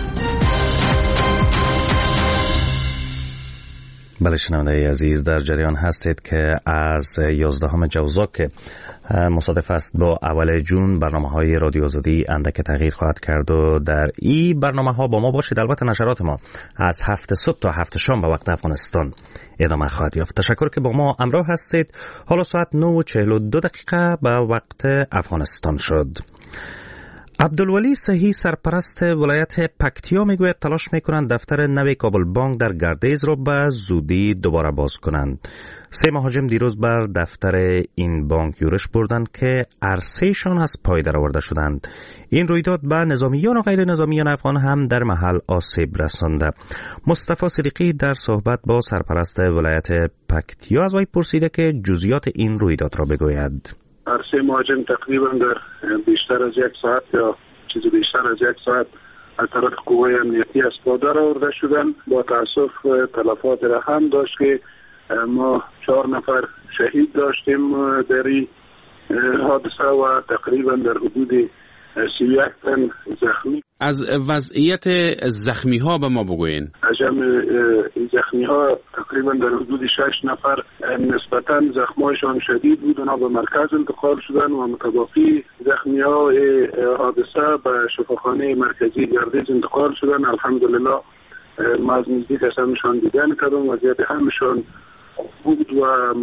بله شنونده عزیز، در جریان هستید که از یازدهم جوزا که مصادف است با اول جون برنامه های رادیو آزادی اندک تغییر خواهد کرد و در این برنامه ها با ما باشید. البته نشرات ما از هفت صبح تا هفت شام به وقت افغانستان ادامه خواهد یافت. تشکر که با ما همراه هستید. حالا ساعت نه و چهل و دو دقیقه به وقت افغانستان شد. عبدالولی صحی سرپرست ولایت پکتیا میگوید تلاش میکنند دفتر نو کابل بانک در گردیز را به زودی دوباره باز کنند. سه مهاجم دیروز بر دفتر این بانک یورش بردند که عرصهشان از پای درآورده شدند. این رویداد به نظامیان و غیر نظامیان افغان هم در محل آسیب رسانده. مصطفی صدیقی در صحبت با سرپرست ولایت پکتیا از وی پرسیده که جزئیات این رویداد را بگوید. عرصه مهاجم تقریبا در بیشتر از یک ساعت یا چیزی بیشتر از یک ساعت از طرف قوه امنیتی از پا درآورده شدن. با تاسف تلفات را هم داشت که ما چهار نفر شهید داشتیم در این حادثه و تقریبا در حدود سی و یک تن زخمی. از وضعیت زخمی ها به ما بگوین. جمع زخمی ها تقریبا در حدود شش نفر نسبتا زخمایشان شدید بود، اونا به مرکز انتقال شدن و متباقی زخمی ها حادثه به شفاخانه مرکزی گردیز انتقال شدن. الحمدلله ما از نزدیک همشان دیدن کردم، وضعیت همشان بود و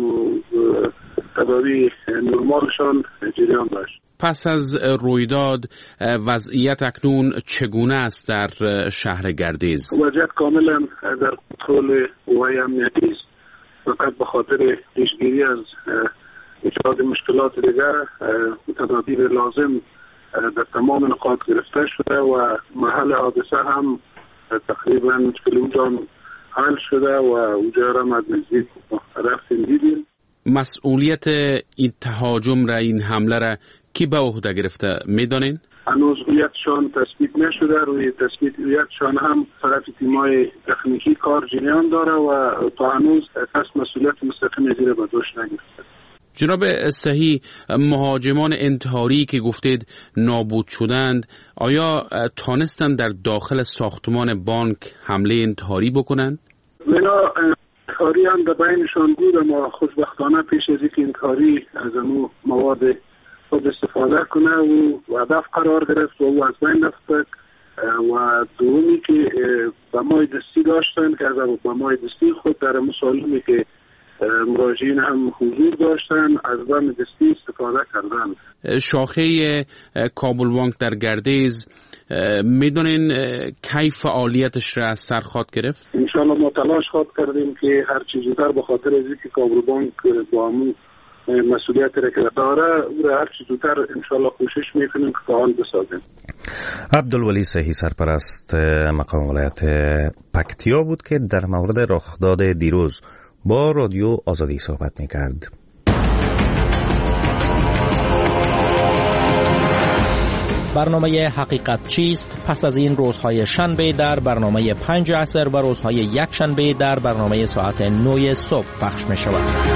تداوی نرمالشان جریان داشت. پس از رویداد وضعیت اکنون چگونه است در شهر گردیز؟ وضعیت کاملا در کنترل قوه امنیتی است. فقط به خاطر پیشگیری از ایجاد مشکلات دیگر تدابیر لازم در تمام نقاط گرفته شده و محل حادثه هم تقریبا مشکل اونجا حل شده و اونجا را از نزدیک رفتیم دیدیم. مسئولیت این تهاجم را، این حمله را کی به عهده گرفته میدانین؟ هنوز هویتشان تثبیت نشده. روی تثبیت هویتشان هم طرف تیمای تکنیکی کار جریان داره و تا هنوز کس مسئولیت مستقیم زیر به دوش نگرفته. جناب صحی، مهاجمان انتحاری که گفتید نابود شدند، آیا تانستند در داخل ساختمان بانک حمله انتحاری بکنند؟ بنا انتحاری هم در بینشان بود، اما خوشبختانه پیش از اینکه انتحاری از امو مواد خود استفاده کنه و هدف قرار گرفت و او از بین رفت. و دومی که بمای دستی داشتن که از بمای دستی خود در مسالمی که مراجعین هم حضور داشتن از بم دستی استفاده کردن. شاخه کابل بانک در گردیز میدونین کی فعالیتش را از سر خواهد گرفت؟ انشاءالله ما تلاش خواهد کردیم که هر چیز زودتر به خاطر از اینکه کابل بانک با همون مسئولیت را که داره و هر چیز زودتر انشاءالله کوشش میکنیم که فعال بسازیم. عبدالولی صحی سرپرست مقام ولایت پکتیا بود که در مورد رخداد دیروز با رادیو آزادی صحبت میکرد. برنامه حقیقت چیست پس از این روزهای شنبه در برنامه پنج عصر و روزهای یک شنبه در برنامه ساعت نه صبح پخش می شود.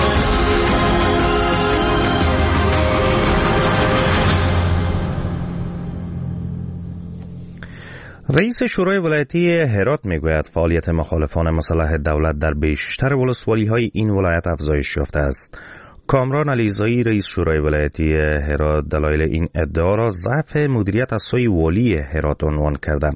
رئیس شورای ولایتی هرات میگوید فعالیت مخالفان مسلح دولت در بیشتر ولسوالی‌های این ولایت افزایش یافته است. کامران علیزایی رئیس شورای ولایتی هرات دلایل این ادعا را ضعف مدیریت از سوی والی هرات عنوان کرده.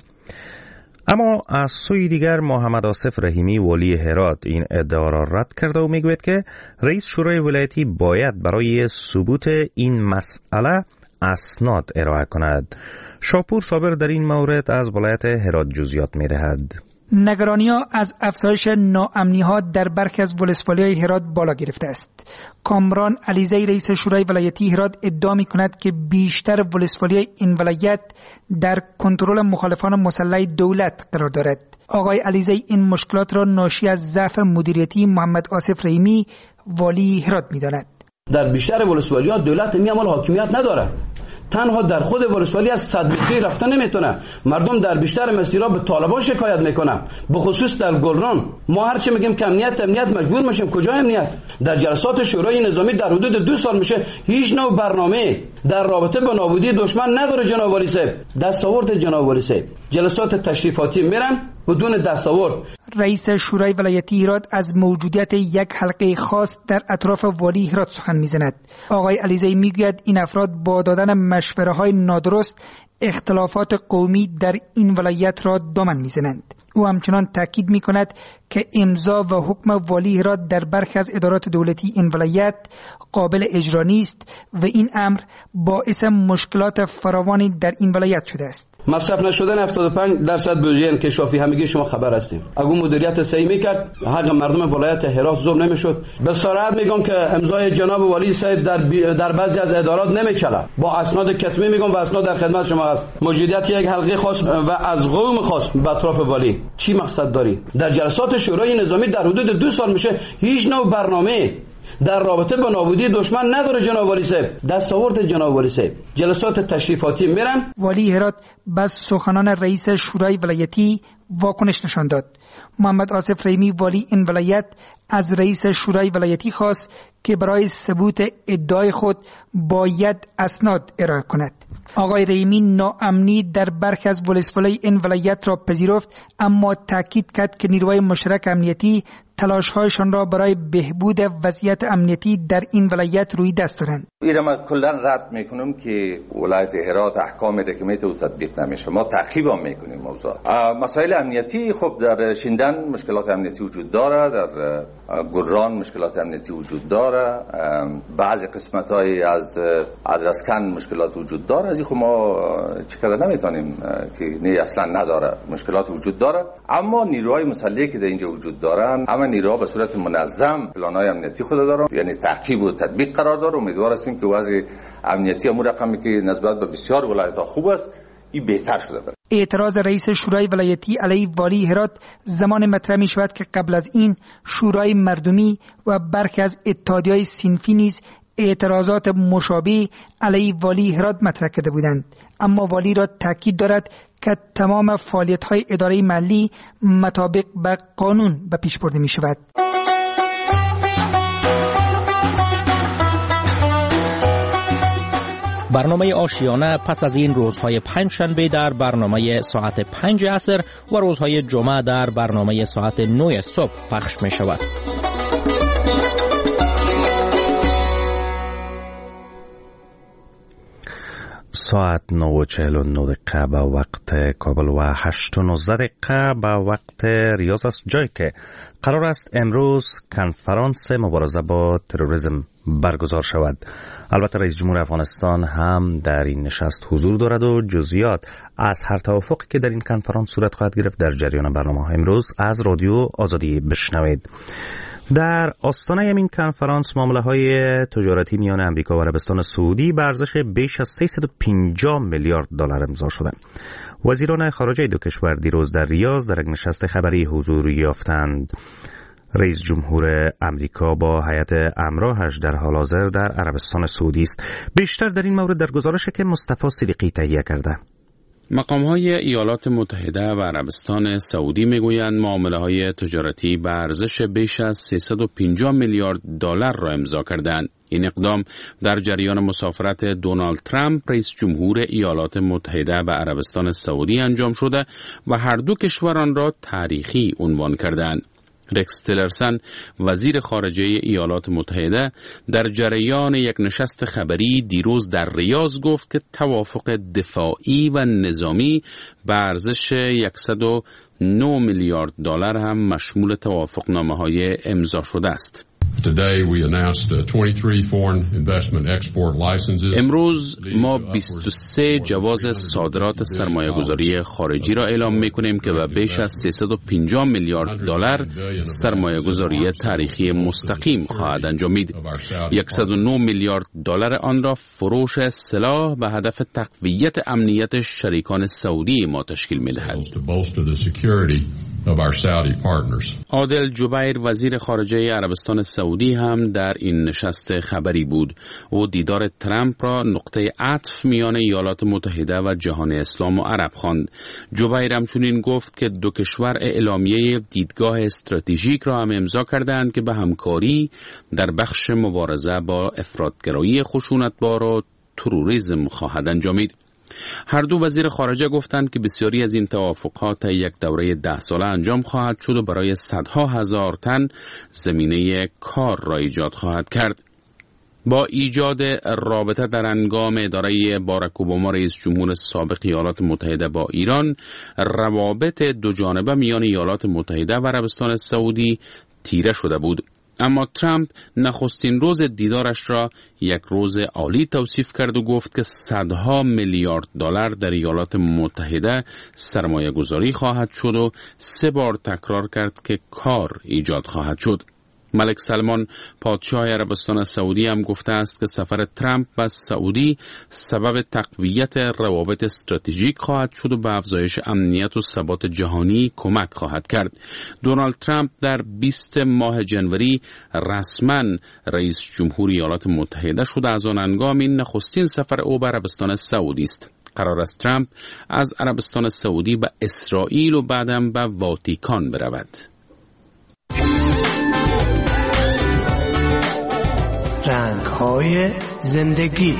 اما از سوی دیگر محمد آصف رحیمی والی هرات این ادعا را رد کرده و میگوید که رئیس شورای ولایتی باید برای ثبوت این مسئله اسناد ارائه کند. شاپور صابر در این مورد از ولایت هرات جزئیات می‌دهد. نگرانی‌ها از افزایش ناامنی‌ها در برخی از ولسوالی‌های هرات بالا گرفته است. کامران علیزی رئیس شورای ولایتی هرات ادعا می‌کند که بیشتر ولسوالی‌های این ولایت در کنترل مخالفان مسلح دولت قرار دارد. آقای علیزی این مشکلات را ناشی از ضعف مدیریتی محمد آصف رحیمی والی هرات می‌داند. در بیشتر ولسوالی‌ها دولت میامل حاکمیت نداره. تنها در خود ولسوالی از صد متری رفتن نمیتونه. مردم در بیشتر مسیرها به طالبان شکایت میکنن، به خصوص در گلران. ما هرچی میگیم که امنیت امنیت مجبور میشیم. کجا امنیت؟ در جلسات شورای نظامی در حدود دو سال میشه هیچ نوع برنامه در رابطه با نابودی دشمن نداره. جناب والی صاحب دستاورد جناب والی صاحب جلسات تشریفاتی میرن بدون دستاورد. رئیس شورای ولایتی هرات از موجودیت یک حلقه خاص در اطراف والی هرات سخن میزند. آقای علیزی میگوید این افراد با دادن مشوره های نادرست اختلافات قومی در این ولایت را دامن میزنند. او همچنان تاکید میکند که امضا و حکم والی هرات در برخی از ادارات دولتی این ولایت قابل اجرا نیست و این امر باعث مشکلات فراوانی در این ولایت شده است. مصرف نشدن هفتاد و پنج درصد بودجه انکشافی همگی شما خبر هستیم. اگه مدیریت صحیح میکرد حق مردم ولایت هرات ظلم نمیشد. به صراحت میگم که امضای جناب والی صاحب در در بعضی از ادارات نمیچله. با اسناد کتبی میگم و اسناد در خدمت شما است. موجودیت یک حلقه خاص و از قوم خاص به اطراف والی چی مقصد داری؟ در جلسات شورای نظامی در حدود دو سال میشه هیچ نوع برنامه در رابطه با نابودی دشمن نداره. جناب والی صاحب دستاورد جناب والی صاحب جلسات تشریفاتی میرن. والی هرات بس سخنان رئیس شورای ولایتی واکنش نشان داد. محمد آصف رحیمی والی این ولایت از رئیس شورای ولایتی خواست که برای ثبوت ادعای خود باید اسناد ارائه کند. آقای رحیمی ناامنی در برخی از ولسوالی این ولایت را پذیرفت، اما تاکید کرد که نیروهای مشترک امنیتی تلاش‌هایشان را برای بهبود وضعیت امنیتی در این ولایت روی دست دارند. ایره ما کلا رد میکنم که ولایت هرات احکام رکمیت و تطبیق نمیشه. ما تعقیب هم میکنیم موضوع. مسائل امنیتی خب در شیندن مشکلات امنیتی وجود داره، در گلران مشکلات امنیتی وجود داره، بعضی قسمت‌های از ادرسکن مشکلات وجود داره. از این خب ما چقدر نمیتونیم که نه اصلا نداره، مشکلات وجود داره. اما نیروهای مسلحی که در اینجا وجود دارن اما نیروها به صورت منظم پلان‌های امنیتی خود دارن، یعنی تعقیب و تطبیق قرار داره. امیدوار هستیم که وضع امنیتی امور رقمی که نسبت به بسیار ولایت‌ها خوب است این بهتر شده بره. اعتراض رئیس شورای ولایتی علیه والی هرات زمان مطرح می شود که قبل از این شورای مردمی و برخی از اتحادیه‌های صنفی نیز اعتراضات مشابه علیه والی هرات مطرح کرده بودند، اما والی را تاکید دارد که تمام فعالیت‌های اداره محلی مطابق به قانون به پیش برده می شود. برنامه آشیانه پس از این روزهای پنج شنبه در برنامه ساعت پنج عصر و روزهای جمعه در برنامه ساعت نه صبح پخش می شود. ساعت نه و چهل و نه دقیقه به وقت کابل و هشت و نوزده دقیقه به وقت ریاض است، جایی که قرار است امروز کنفرانس مبارزه با تروریسم برگزار شود. البته رئیس جمهور افغانستان هم در این نشست حضور دارد و جزئیات از هر توافقی که در این کنفرانس صورت خواهد گرفت در جریان برنامه امروز از رادیو آزادی بشنوید. در آستانه این کنفرانس معامله های تجارتی میان امریکا و عربستان سعودی به ارزش بیش از سیصد و پنجاه میلیارد دلار امضا شده. وزیران خارجه دو کشور دیروز در ریاض در یک نشست خبری حضور یافتند. رئیس جمهور امریکا با هیئت همراهش در حال حاضر در عربستان سعودی است. بیشتر در این مورد در گزارشی که مصطفی صدیقی تهیه کرده. مقام‌های ایالات متحده و عربستان سعودی میگویند معامله‌های تجارتی به ارزش بیش از سیصد و پنجاه میلیارد دلار را امضا کردند. این اقدام در جریان مسافرت دونالد ترامپ رئیس جمهور ایالات متحده و عربستان سعودی انجام شده و هر دو کشوران را تاریخی عنوان کردند. رکس تیلرسن وزیر خارجه ایالات متحده در جریان یک نشست خبری دیروز در ریاض گفت که توافق دفاعی و نظامی به ارزش صد و نه میلیارد دلار هم مشمول توافقنامه‌های امضا شده است. امروز ما بیست و سه جواز صادرات سرمایه‌گذاری خارجی را اعلام می‌کنیم که به بیش از سیصد و پنجاه میلیارد دلار سرمایه‌گذاری تاریخی مستقیم خواهد انجامید. صد و نه میلیارد دلار آن را فروش سلاح به هدف تقویت امنیت شریکان سعودی ما تشکیل می‌دهد. عادل جبیر وزیر خارجه عربستان سعودی هم در این نشست خبری بود. او دیدار ترامپ را نقطه عطف میان ایالات متحده و جهان اسلام و عرب خواند. جبیر همچنین گفت که دو کشور اعلامیه دیدگاه استراتژیک را هم امضا کردند که به همکاری در بخش مبارزه با افراطگرایی خشونتبار و تروریسم خواهد انجامید. هر دو وزیر خارجه گفتند که بسیاری از این توافقات یک دوره ده ساله انجام خواهد شد و برای صدها هزار تن زمینه کار را ایجاد خواهد کرد. با ایجاد رابطه در هنگام اداره باراک اوباما رئیس جمهور سابق ایالات متحده با ایران، روابط دو جانبه میان ایالات متحده و عربستان سعودی تیره شده بود. اما ترامپ نخستین روز دیدارش را یک روز عالی توصیف کرد و گفت که صدها میلیارد دلار در ایالات متحده سرمایه گذاری خواهد شد و سه بار تکرار کرد که کار ایجاد خواهد شد. ملک سلمان پادشاه عربستان سعودی هم گفته است که سفر ترامپ به سعودی سبب تقویت روابط استراتژیک خواهد شد و به افزایش امنیت و ثبات جهانی کمک خواهد کرد. دونالد ترامپ در بیست ماه جنوری رسما رئیس جمهور ایالات متحده شد. از آن هنگام این نخستین سفر او به عربستان سعودی است. قرار است ترامپ از عربستان سعودی به اسرائیل و بعدم به واتیکان برود. رنگ‌های زندگی.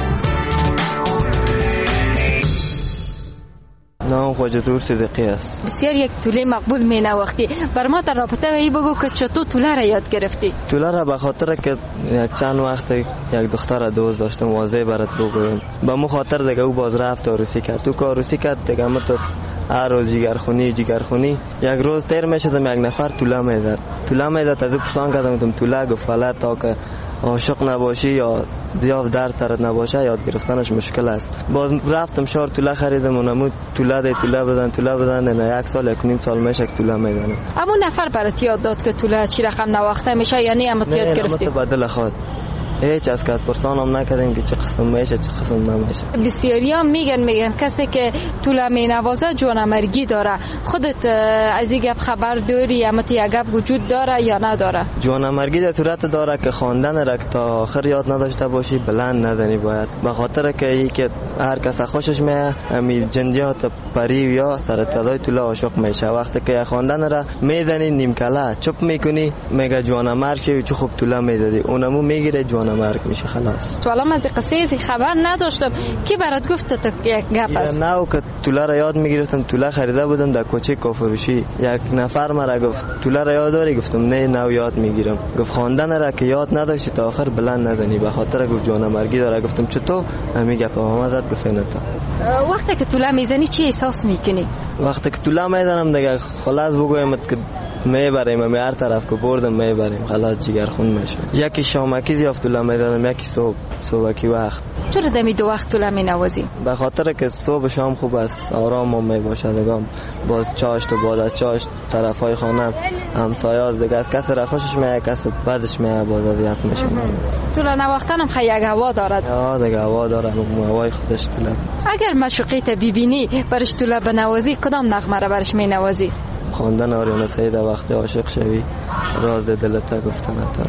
نام خواجه دور صدیقی است. بسیار یک طوله مقبول می نواختی. بر ما در رابطه با این بگو که چطور طوله را یاد گرفتی؟ طوله را به خاطر که یک چند وقت یک دختر دوست داشتم واضح برات بگویم. به مو خاطر دیگه او باز رفت عروسی کرد. تو که عروسی کرد دیگه مت هر روز جیگرخونی جیگرخونی یک روز تیر میشدم یک نفر طوله میداد. طوله میداد از او پرسان کردم گفتم طوله گفت فلات تا که عاشق نباشی یا زیاد درد سرت نباشه یاد گرفتنش مشکل است. باز رفتم شهر طوله خریدم اونم طوله ده طوله بدن طوله بدن نه یک سال یک نیم سال میشه که طوله میدونم. اما نفر برات یاد داد که طوله چی رقم نواخته میشه یعنی اما یاد گرفتی؟ نه بدل خود هیچ از کس پرسان هم نکردیم که چه قسم میشه چه قسم نمیشه. بسیاری هم میگن میگن کسی که طوله مینوازه جوانمرگی داره. خودت از این گپ خبر داری اما تو یک گپ وجود داره یا نداره؟ جوانمرگی در صورت داره که خواندن را تا آخر یاد نداشته باشی بلند ندانی باید. به خاطر که ای که هر کس خوشش میاد همین جنجات پری یا سر تلای طوله عاشق میشه. وقتی که خواندن را میدانی نیم کله چپ میکنی میگه جوانمرگ چه خوب طوله میدادی اونمو میگیره جوان مرگ میشه خلاص. تو الان از قصه ای خبر نداشتم. کی برات گفت تو یک گپ است؟ نه که طوله را یاد میگرفتم طوله خریده بودم در کوچه کافروشی. یک نفر مرا گفت طوله را یاد داری؟ گفتم نه نه یاد میگیرم. گفت خواندن را که یاد نداشتی تا آخر بلند ندانی به خاطر گفت جوانمرگی داره. گفتم چطور؟ همین گپ ما صورت گفتن تا وقتی که طوله میزنی چی احساس میکنی؟ وقتی که طوله میزنم دیگه خلاص بگویم که میبریم می هر طرف که بردم میبریم خلاص جگر خون میشه. یکی شامکی زیاف طوله میزنم یکی صبح صبحکی وقت. چرا دمی دو وقت طوله مینوازی؟ به خاطر که صبح شام خوب است آرام هم میباشه دیگه باز چاشت و بعد از چاشت طرفای خانه همسایه دیگه از کس را خوشش میاد کس بعدش میاد باز اذیت میشه. طوله نواختن هم خیلی یک هوا دارد. آه دیگه هوا داره هوای خودش طوله. اگر مشوقیت ببینی برش طوله بنوازی کدام نغمه را برش مینوازی؟ خواندن آریانا سعید وقتی عاشق شوی راز دلت گفتن تا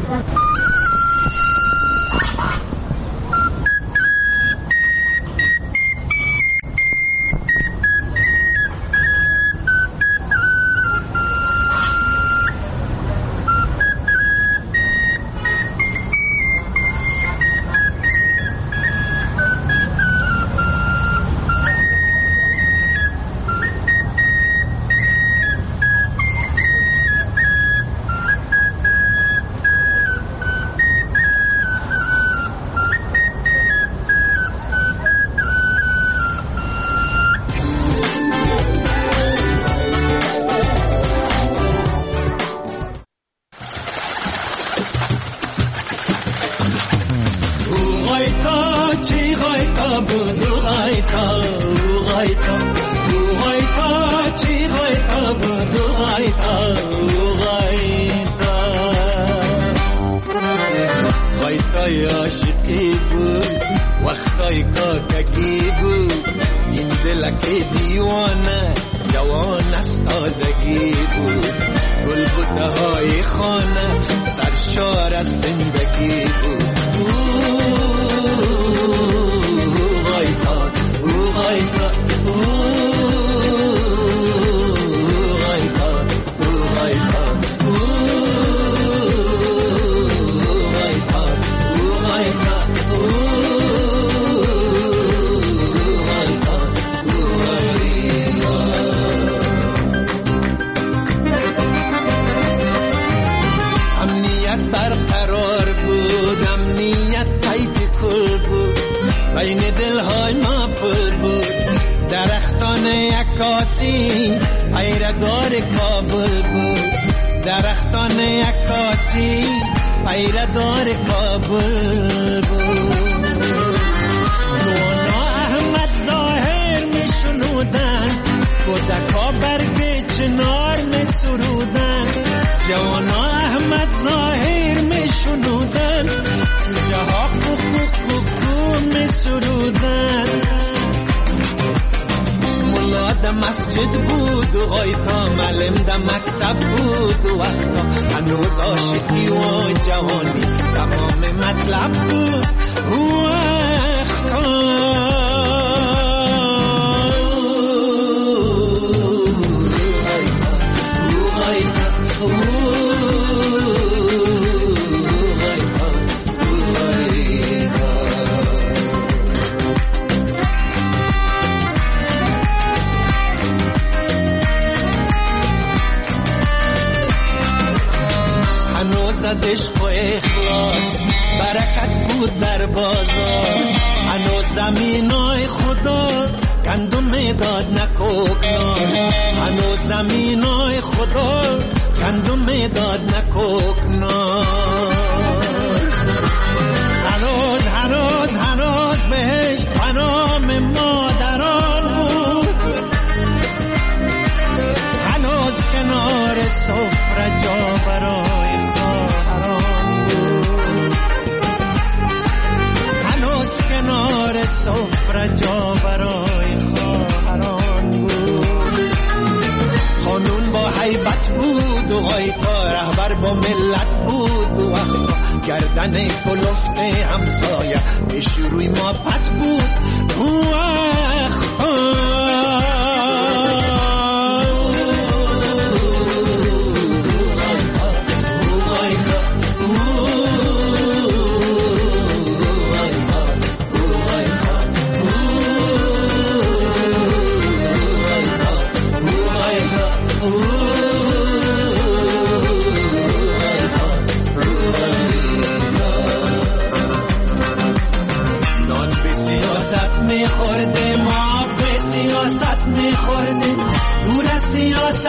مسجد بود و غایتا معلم در مکتب بود و وقتا هنوز عاشقی و جوانی تمام مطلب بود و وقتا از عشق و اخلاص برکت بود در بازار هنوز زمینای خدا گندم میداد نکوکنار هنوز زمینای خدا گندم میداد نکوکنار هنوز هنوز هنوز بهش پنام مادران بود هنوز کنار سفره جا برای کنار سفره جا برای خواهران بود خانون با حیبت بود و غایتا رهبر با ملت بود و وقتا گردن کلفت همسایه به شروع ما پت بود و وقتا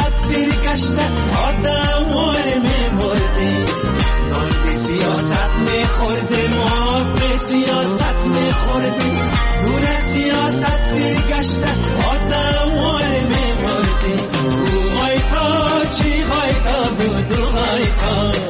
سیاست برگشته آدموار میمردیم نان به سیاست میخوردیم آب به سیاست میخوردیم دور سیاست برگشته آدموار میمردیم او غایتا چی غایتا بود او غایتا